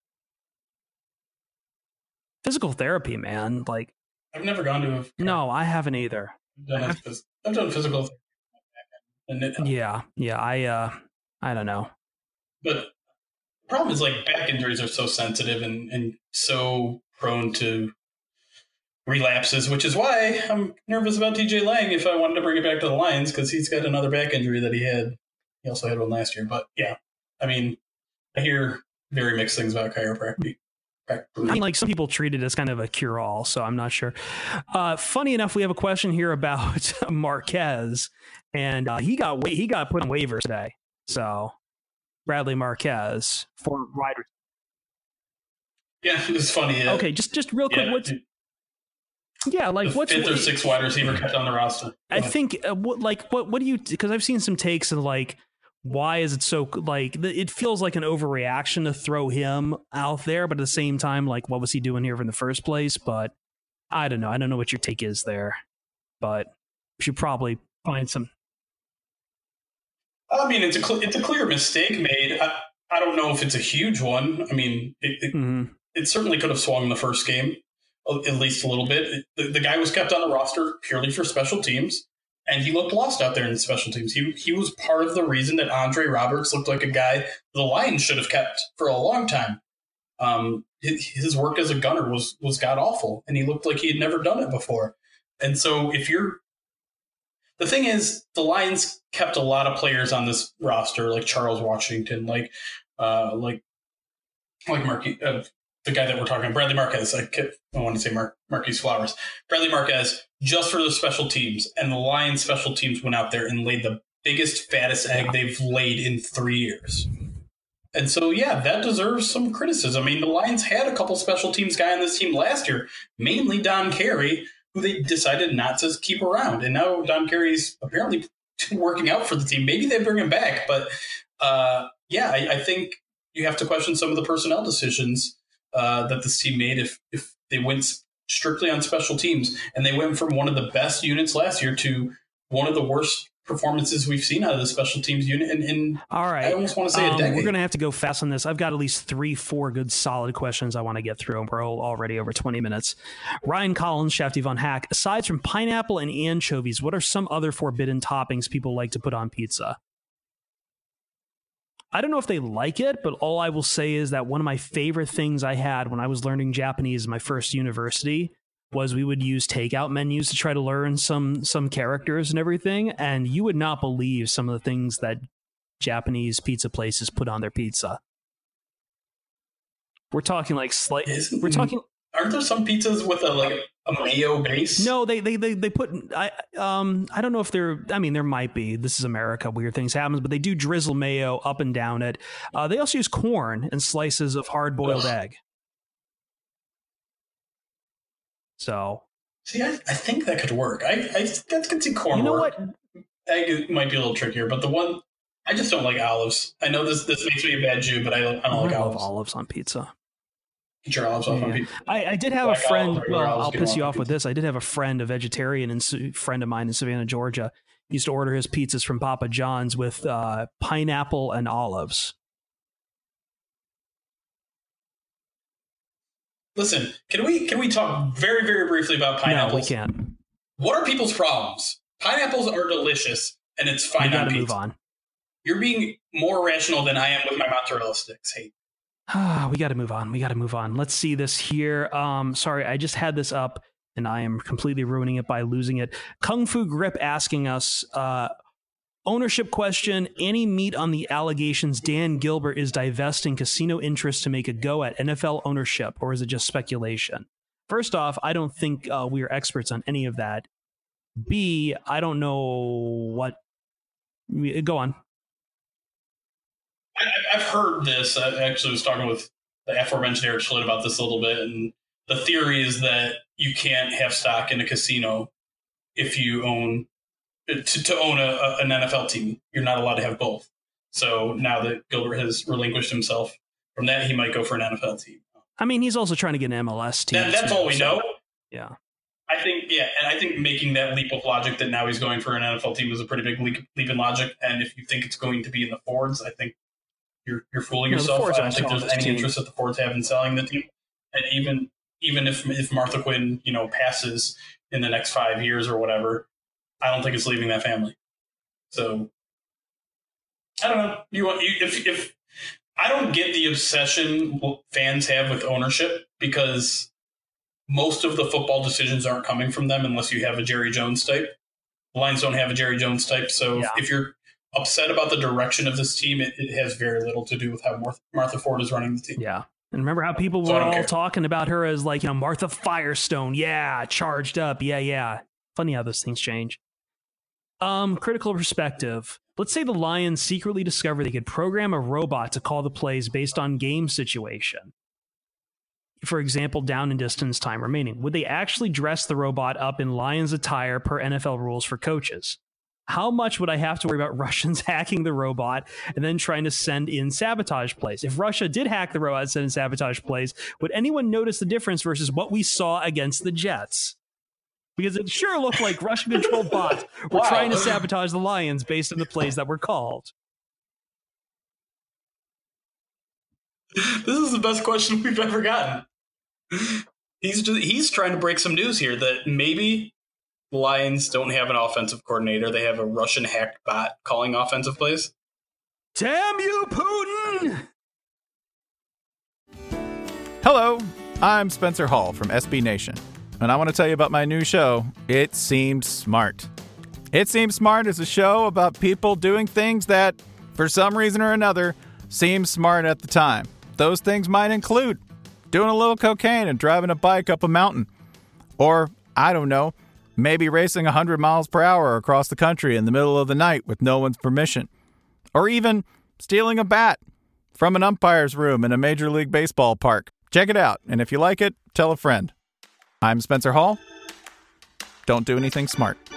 S6: Physical therapy, man. Like,
S7: I've never gone to a...
S6: No, I haven't either.
S7: I've done physical therapy.
S6: Yeah, I don't know.
S7: But the problem is, like, back injuries are so sensitive and so prone to relapses, which is why I'm nervous about TJ Lang if I wanted to bring it back to the Lions, because he's got another back injury that he had. He also had one last year. But yeah, I mean, I hear very mixed things about chiropractic.
S6: I mean, like some people treat it as kind of a cure-all, so I'm not sure. Funny enough, we have a question here about Marquez, and he got put on waivers today. So Bradley Marquez for wide receiver.
S7: Yeah, it's funny.
S6: Okay, just real quick, what's
S7: fifth or sixth wide receiver kept on the roster?
S6: I think what do you? Because I've seen some takes of like, why is it so like it feels like an overreaction to throw him out there, but at the same time, like what was he doing here in the first place? But I don't know. I don't know what your take is there, but we should probably find some.
S7: I mean, it's a clear mistake made. I don't know if it's a huge one. I mean, it certainly could have swung the first game, at least a little bit. The guy was kept on the roster purely for special teams, and he looked lost out there in the special teams. He was part of the reason that Andre Roberts looked like a guy the Lions should have kept for a long time. His work as a gunner was god-awful, and he looked like he had never done it before. And so the thing is, the Lions kept a lot of players on this roster, like Charles Washington, like Marquis, the guy that we're talking about, Bradley Marquez. I want to say Marquise Flowers. Bradley Marquez, just for the special teams. And the Lions special teams went out there and laid the biggest, fattest egg they've laid in 3 years. And so, yeah, that deserves some criticism. I mean, the Lions had a couple special teams guy on this team last year, mainly Don Carey, who they decided not to keep around. And now Don Carey's apparently working out for the team. Maybe they bring him back. But, I think you have to question some of the personnel decisions that this team made if they went strictly on special teams. And they went from one of the best units last year to one of the worst performances we've seen out of the special teams unit in
S6: all right.
S7: I almost want to say a decade.
S6: We're going to have to go fast on this. I've got at least 3-4 good solid questions I want to get through, and we're already over 20 minutes. Ryan Collins, Shafty Von Hack, aside from pineapple and anchovies, what are some other forbidden toppings people like to put on pizza? I don't know if they like it, but all I will say is that one of my favorite things I had when I was learning Japanese in my first university was we would use takeout menus to try to learn some characters and everything, and you would not believe some of the things that Japanese pizza places put on their pizza. We're talking like
S7: Aren't there some pizzas with a mayo base?
S6: No, they put I don't know if they're. I mean, there might be. This is America. Weird things happen, but they do drizzle mayo up and down it. They also use corn and slices of hard boiled egg. So,
S7: see, I think that could work. I could see corn.
S6: You know
S7: work.
S6: what?
S7: Egg might be a little trickier, but the one I just don't like olives. I know this makes me a bad Jew, but I don't like olives.
S6: I love olives on pizza.
S7: Get your olives off on pizza.
S6: I did have a friend. Well, I'll piss you off with
S7: pizza.
S6: this. I did have a friend, a vegetarian, and friend of mine in Savannah, Georgia. He used to order his pizzas from Papa John's with pineapple and olives.
S7: Listen, can we talk very, very briefly about pineapples?
S6: No, we can't.
S7: What are people's problems? Pineapples are delicious, and it's fine
S6: We
S7: on
S6: got to
S7: pizza.
S6: move on.
S7: You're being more rational than I am with my mozzarella sticks. Hey,
S6: We got to move on. Let's see this here. Sorry, I just had this up, and I am completely ruining it by losing it. Kung Fu Grip asking us, ownership question, any meat on the allegations Dan Gilbert is divesting casino interests to make a go at NFL ownership, or is it just speculation? First off, I don't think we are experts on any of that. B, I don't know what... Go on.
S7: I've heard this. I actually was talking with the aforementioned Eric Schlitt about this a little bit, and the theory is that you can't have stock in a casino if you own... To own an NFL team, you're not allowed to have both. So now that Gilbert has relinquished himself from that, he might go for an NFL team.
S6: I mean, he's also trying to get an MLS team.
S7: That's all we know.
S6: Yeah.
S7: I think making that leap of logic that now he's going for an NFL team is a pretty big leap in logic. And if you think it's going to be in the Fords, I think you're fooling yourself. I don't think there's any interest that the Fords have in selling the team. And even if Martha Quinn, passes in the next 5 years or whatever, I don't think it's leaving that family. So I don't know. If I don't get the obsession fans have with ownership, because most of the football decisions aren't coming from them unless you have a Jerry Jones type. The Lions don't have a Jerry Jones type. So if you're upset about the direction of this team, it has very little to do with how Martha Ford is running the team.
S6: Yeah. And remember how people were all talking about her as like, Martha Firestone. Yeah, charged up. Yeah. Funny how those things change. Critical perspective. Let's say the Lions secretly discover they could program a robot to call the plays based on game situation. For example, down and distance time remaining. Would they actually dress the robot up in Lions attire per NFL rules for coaches? How much would I have to worry about Russians hacking the robot and then trying to send in sabotage plays? If Russia did hack the robot and send in sabotage plays, would anyone notice the difference versus what we saw against the Jets? Because it sure looked like Russian-controlled bots were trying to sabotage the Lions based on the plays that were called.
S7: This is the best question we've ever gotten. He's trying to break some news here that maybe the Lions don't have an offensive coordinator. They have a Russian hacked bot calling offensive plays.
S6: Damn you, Putin!
S9: Hello, I'm Spencer Hall from SB Nation, and I want to tell you about my new show, It Seemed Smart. It Seemed Smart is a show about people doing things that, for some reason or another, seem smart at the time. Those things might include doing a little cocaine and driving a bike up a mountain. Or, I don't know, maybe racing 100 miles per hour across the country in the middle of the night with no one's permission. Or even stealing a bat from an umpire's room in a Major League Baseball park. Check it out, and if you like it, tell a friend. I'm Spencer Hall. Don't do anything smart.